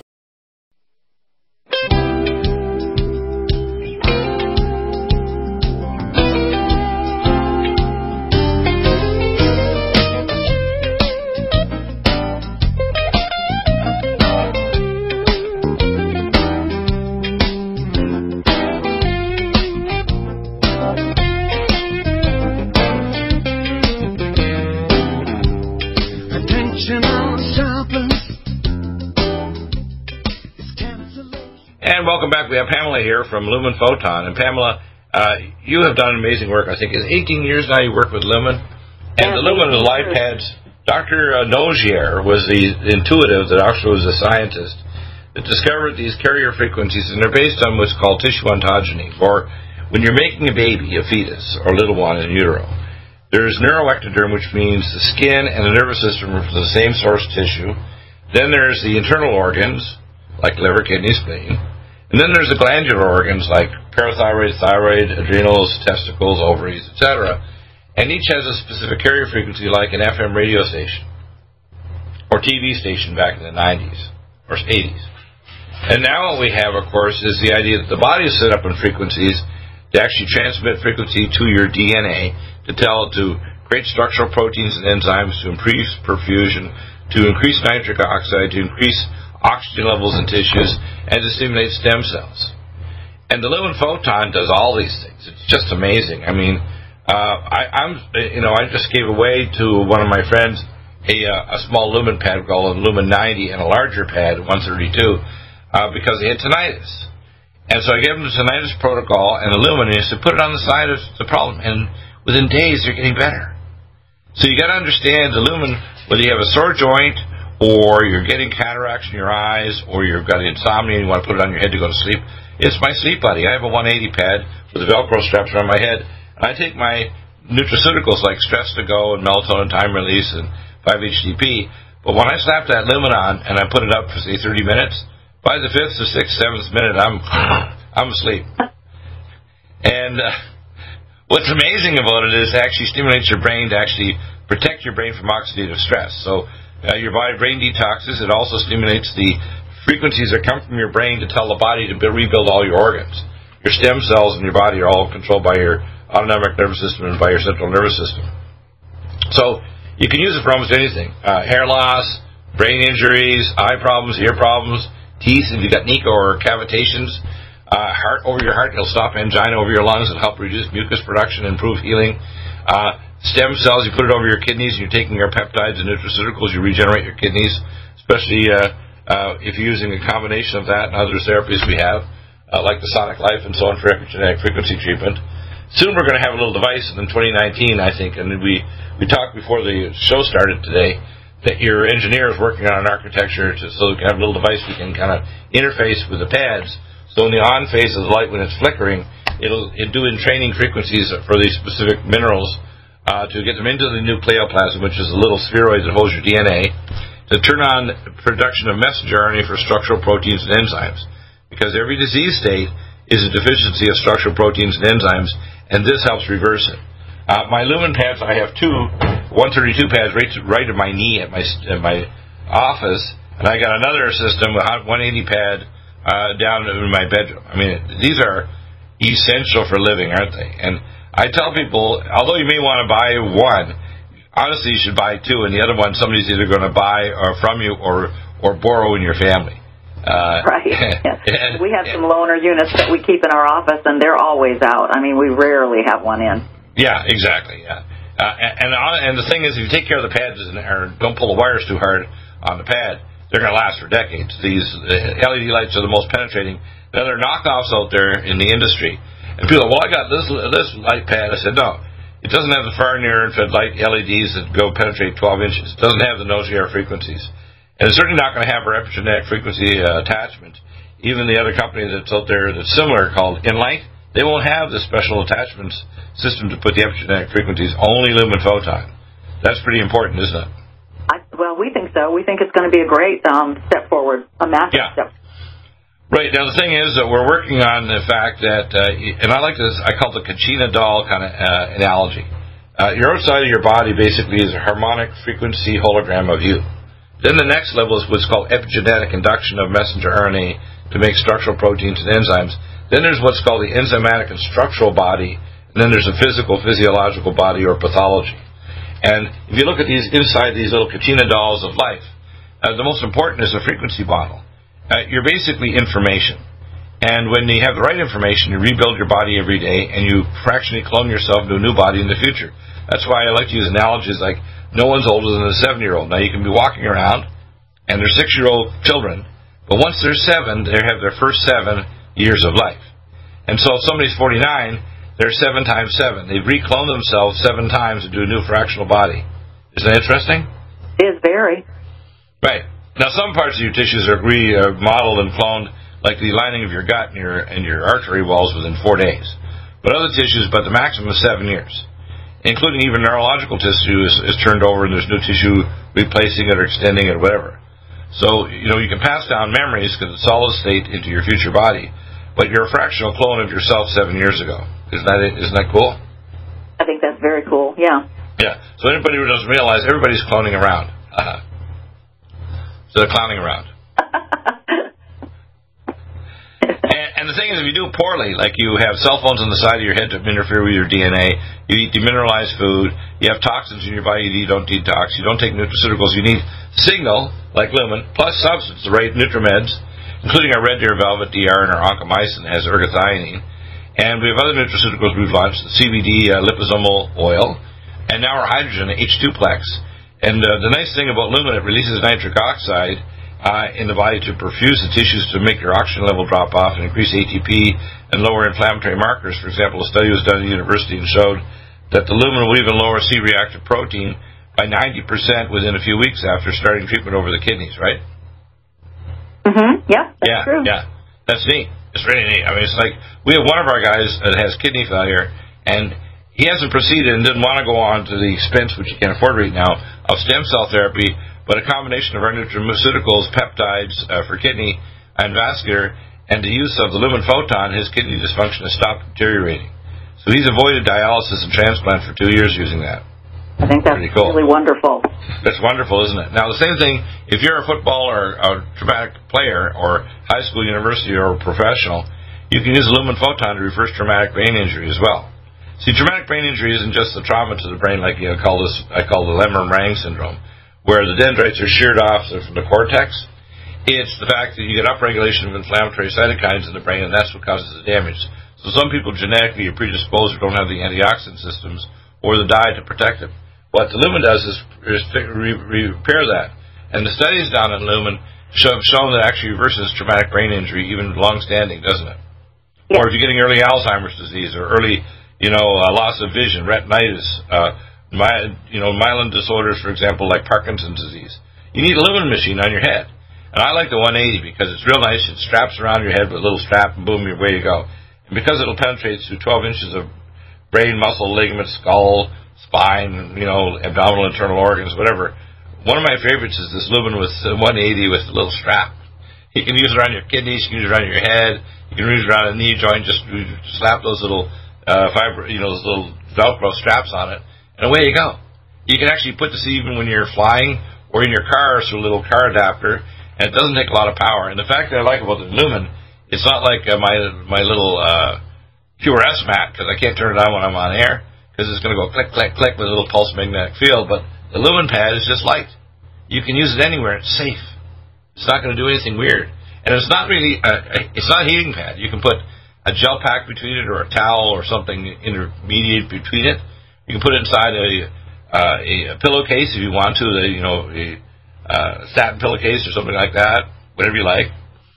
And welcome back. We have Pamela here from Lumen Photon. And Pamela, you have done amazing work. I think it's 18 years now you work with Lumen. And the Lumen Life Pads, Dr. Nogier was the intuitive that actually was a scientist that discovered these carrier frequencies, and they're based on what's called tissue ontogeny, or when you're making a baby, a fetus, or a little one in utero. There's neuroectoderm, which means the skin and the nervous system are from the same source tissue. Then there's the internal organs, like liver, kidney, spleen. And then there's the glandular organs, like parathyroid, thyroid, adrenals, testicles, ovaries, etc. And each has a specific carrier frequency, like an FM radio station or TV station back in the 90s or 80s. And now what we have, of course, is the idea that the body is set up in frequencies to actually transmit frequency to your DNA, to tell it to create structural proteins and enzymes, to increase perfusion, to increase nitric oxide, to increase oxygen levels in tissues, and to stimulate stem cells. And the Lumen Photon does all these things. It's just amazing. I mean, I just gave away to one of my friends a small Lumen pad called a Lumen 90 and a larger pad, 132, because he had tinnitus. And so I gave him the tinnitus protocol and the Lumen, and he said, put it on the side of the problem, and within days they're getting better. So you got to understand the Lumen, whether you have a sore joint, or you're getting cataracts in your eyes, or you've got insomnia and you want to put it on your head to go to sleep, it's my sleep buddy. I have a 180 pad with the Velcro straps around my head, and I take my nutraceuticals like Stress to Go and Melatonin Time Release and 5-HTP, but when I slap that Lumen on and I put it up for, say, 30 minutes, by the 5th or 6th, 7th minute, I'm asleep. And what's amazing about it is it actually stimulates your brain to actually protect your brain from oxidative stress. So your brain detoxes. It also stimulates the frequencies that come from your brain to tell the body to rebuild all your organs. Your stem cells in your body are all controlled by your autonomic nervous system and by your central nervous system. So you can use it for almost anything. Hair loss, brain injuries, eye problems, ear problems, teeth, if you've got NECA or cavitations, heart over your heart, it'll stop angina over your lungs, it'll help reduce mucus production, improve healing. Stem cells, you put it over your kidneys, and you're taking your peptides and nutraceuticals, you regenerate your kidneys, especially if you're using a combination of that and other therapies we have, like the Sonic Life and so on for epigenetic frequency treatment. Soon we're going to have a little device in 2019, I think, and we talked before the show started today that your engineer is working on an architecture so we can have a little device we can kind of interface with the pads. So in the on phase of the light, when it's flickering, it'll do in training frequencies for these specific minerals to get them into the nucleoplasm, which is a little spheroid that holds your DNA, to turn on production of messenger RNA for structural proteins and enzymes. Because every disease state is a deficiency of structural proteins and enzymes, and this helps reverse it. My Lumen pads, I have two 132 pads right at my knee at my office, and I got another system, a 180 pad, down in my bedroom. I mean, these are essential for living, aren't they? And I tell people, although you may want to buy one, honestly, you should buy two, and the other one somebody's either going to buy from you or borrow in your family. Right. Yes. We have some loaner units that we keep in our office, and they're always out. I mean, we rarely have one in. Yeah, exactly. Yeah, and the thing is, if you take care of the pads or don't pull the wires too hard on the pad, they're going to last for decades. These LED lights are the most penetrating. Now, there are knockoffs out there in the industry. And people go, well, I got this light pad. I said, no. It doesn't have the far near-infrared light LEDs that penetrate 12 inches. It doesn't have the no-GR frequencies. And it's certainly not going to have our epigenetic frequency attachment. Even the other company that's out there that's similar called Enlight, they won't have the special attachments system to put the epigenetic frequencies, only Lumen Photon. That's pretty important, isn't it? Well, we think so. We think it's going to be a great step forward, a massive step. Right. Now, the thing is that we're working on the fact that, and I like this, I call it the Kachina doll kind of analogy. Your outside of your body basically is a harmonic frequency hologram of you. Then the next level is what's called epigenetic induction of messenger RNA to make structural proteins and enzymes. Then there's what's called the enzymatic and structural body, and then there's a physiological body or pathology. And if you look at these inside these little Kachina dolls of life, the most important is the frequency model. You're basically information. And when you have the right information, you rebuild your body every day, and you fractionally clone yourself into a new body in the future. That's why I like to use analogies like no one's older than a 7-year-old. Now, you can be walking around, and they're 6-year-old children, but once they're 7, they have their first 7 years of life. And so if somebody's 49, they're 7 times 7. They've recloned themselves 7 times to do a new fractional body. Isn't that interesting? It is very. Right. Now, some parts of your tissues are modeled and cloned, like the lining of your gut and your artery walls within 4 days. But other tissues, the maximum is 7 years. Including even neurological tissue is turned over, and there's new tissue replacing it or extending it or whatever. So, you can pass down memories because it's solid state into your future body, but you're a fractional clone of yourself 7 years ago. Isn't that cool? I think that's very cool, yeah. Yeah. So anybody who doesn't realize, everybody's cloning around. So they're clowning around. and the thing is, if you do poorly, like you have cell phones on the side of your head to interfere with your DNA, you eat demineralized food, you have toxins in your body you don't detox, you don't take nutraceuticals, you need signal, like Lumen, plus substance, the right nutrimeds, including our Red Deer Velvet DR and our oncomycin has ergothioneine. And we have other nutraceuticals we've launched, the CBD liposomal oil, and now our hydrogen, H2-plex. And the nice thing about Lumen, it releases nitric oxide in the body to perfuse the tissues to make your oxygen level drop off and increase ATP and lower inflammatory markers. For example, a study was done at the university and showed that the Lumen will even lower C-reactive protein by 90% within a few weeks after starting treatment over the kidneys, right? Mm-hmm. Yeah, that's true. Yeah, that's neat. It's really neat. I mean, it's like we have one of our guys that has kidney failure, and he hasn't proceeded and didn't want to go on to the expense, which he can't afford right now, of stem cell therapy, but a combination of our nutraceuticals, peptides for kidney and vascular, and the use of the Lumen Photon, his kidney dysfunction has stopped deteriorating. So he's avoided dialysis and transplant for 2 years using that. I think that's pretty cool. really wonderful. That's wonderful, isn't it? Now, the same thing, if you're a football or a traumatic player or high school, university, or professional, you can use lumen photon to reverse traumatic brain injury as well. See, traumatic brain injury isn't just the trauma to the brain like I call the Lemmer-Meringue syndrome, where the dendrites are sheared off from the cortex. It's the fact that you get upregulation of inflammatory cytokines in the brain, and that's what causes the damage. So some people genetically are predisposed or don't have the antioxidant systems or the diet to protect them. What the lumen does is repair that. And the studies down in lumen have shown that it actually reverses traumatic brain injury, even long-standing, doesn't it? Yeah. Or if you're getting early Alzheimer's disease or early, loss of vision, retinitis, myelin disorders, for example, like Parkinson's disease. You need a lumen machine on your head. And I like the 180 because it's real nice. It straps around your head with a little strap, and boom, you're way to go. And because it'll penetrate through 12 inches of brain, muscle, ligament, skull, spine, abdominal internal organs, whatever. One of my favorites is this lumen with 180 with a little strap. You can use it around your kidneys, you can use it around your head, you can use it around a knee joint, just slap those little those little Velcro straps on it, and away you go. You can actually put this even when you're flying or in your car through a little car adapter, and it doesn't take a lot of power. And the fact that I like about the lumen, it's not like my little QRS mat, because I can't turn it on when I'm on air, because it's going to go click, click, click with a little pulse magnetic field, but the lumen pad is just light. You can use it anywhere. It's safe. It's not going to do anything weird. And it's not really, it's not a heating pad. You can put a gel pack between it or a towel or something intermediate between it. You can put it inside a pillowcase if you want to, a satin pillowcase or something like that, whatever you like.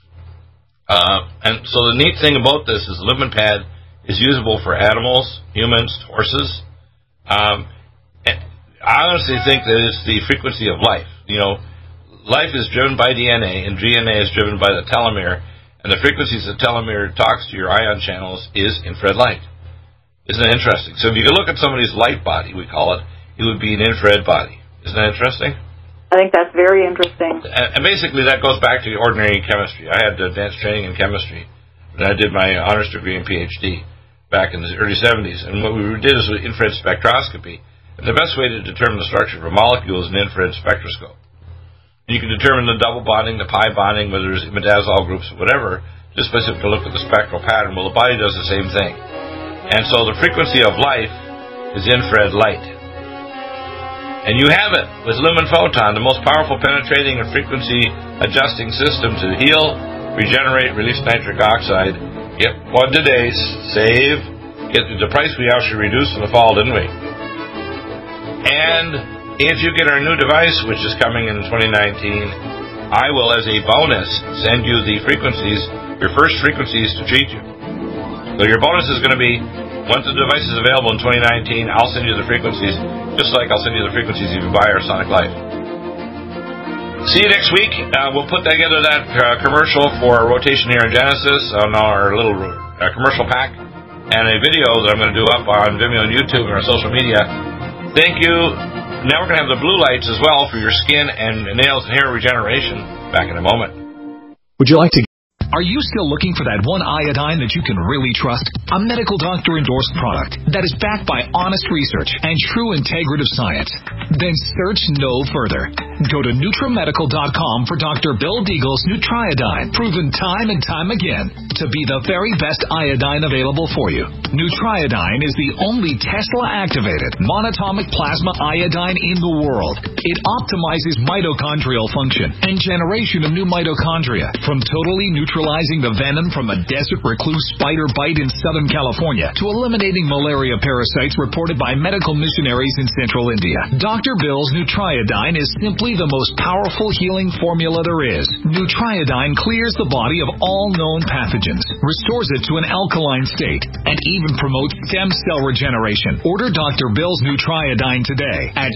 And so the neat thing about this is the lumen pad is usable for animals, humans, horses. I honestly think that it's the frequency of life. Life is driven by DNA, and DNA is driven by the telomere, and the frequencies the telomere talks to your ion channels is infrared light. Isn't that interesting? So if you could look at somebody's light body, we call it would be an infrared body. Isn't that interesting? I think that's very interesting. And basically that goes back to ordinary chemistry. I had advanced training in chemistry, and I did my honors degree and PhD back in the early 70s. And what we did is infrared spectroscopy. And the best way to determine the structure of a molecule is an infrared spectroscope. And you can determine the double bonding, the pi bonding, whether there's imidazole groups or whatever, just by simply look at the spectral pattern. Well, the body does the same thing. And so the frequency of life is infrared light. And you have it with lumen photon, the most powerful penetrating and frequency adjusting system to heal, regenerate, release nitric oxide. Get one today, save. Get the price we actually reduced in the fall, didn't we? And if you get our new device, which is coming in 2019, I will, as a bonus, send you the frequencies, your first frequencies to treat you. So your bonus is going to be, once the device is available in 2019, I'll send you the frequencies, just like I'll send you the frequencies if you buy our Sonic Life. See you next week. We'll put together that commercial for Rotation here in Genesis on our little commercial pack, and a video that I'm going to do up on Vimeo and YouTube and our social media. Thank you. Now we're going to have the blue lights as well for your skin and nails and hair regeneration. Back in a moment. Would you like to... Are you still looking for that one iodine that you can really trust? A medical doctor endorsed product that is backed by honest research and true integrative science? Then search no further. Go to NutriMedical.com for Dr. Bill Deagle's Nutriodine, proven time and time again to be the very best iodine available for you. Nutriodine is the only Tesla-activated monatomic plasma iodine in the world. It optimizes mitochondrial function and generation of new mitochondria, from totally neutralizing the venom from a desert recluse spider bite in Southern California to eliminating malaria parasites reported by medical missionaries in Central India. Dr. Bill's Nutriodine is simply the most powerful healing formula there is. Nutriodine clears the body of all known pathogens, restores it to an alkaline state, and even promotes stem cell regeneration. Order Dr. Bill's Nutriodine today at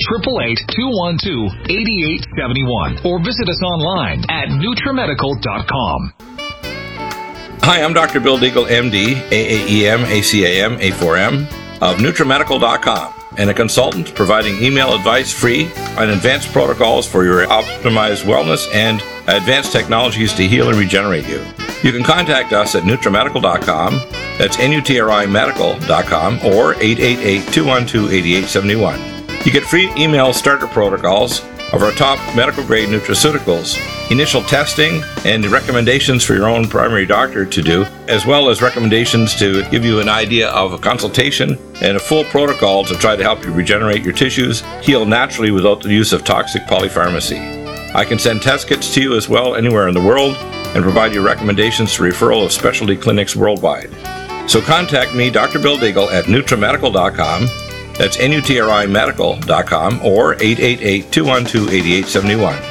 888-212-8871 or visit us online at NutriMedical.com. Hi, I'm Dr. Bill Deagle, MD, AAEM, ACAM, A4M, of NutriMedical.com, and a consultant providing email advice free on advanced protocols for your optimized wellness and advanced technologies to heal and regenerate you. You can contact us at NutriMedical.com, that's NutriMedical.com, or 888-212-8871. You get free email starter protocols of our top medical-grade nutraceuticals, initial testing, and recommendations for your own primary doctor to do, as well as recommendations to give you an idea of a consultation and a full protocol to try to help you regenerate your tissues, heal naturally without the use of toxic polypharmacy. I can send test kits to you as well anywhere in the world and provide you recommendations to referral of specialty clinics worldwide. So contact me, Dr. Bill Deagle, at NutriMedical.com. That's NutriMedical.com or 888-212-8871.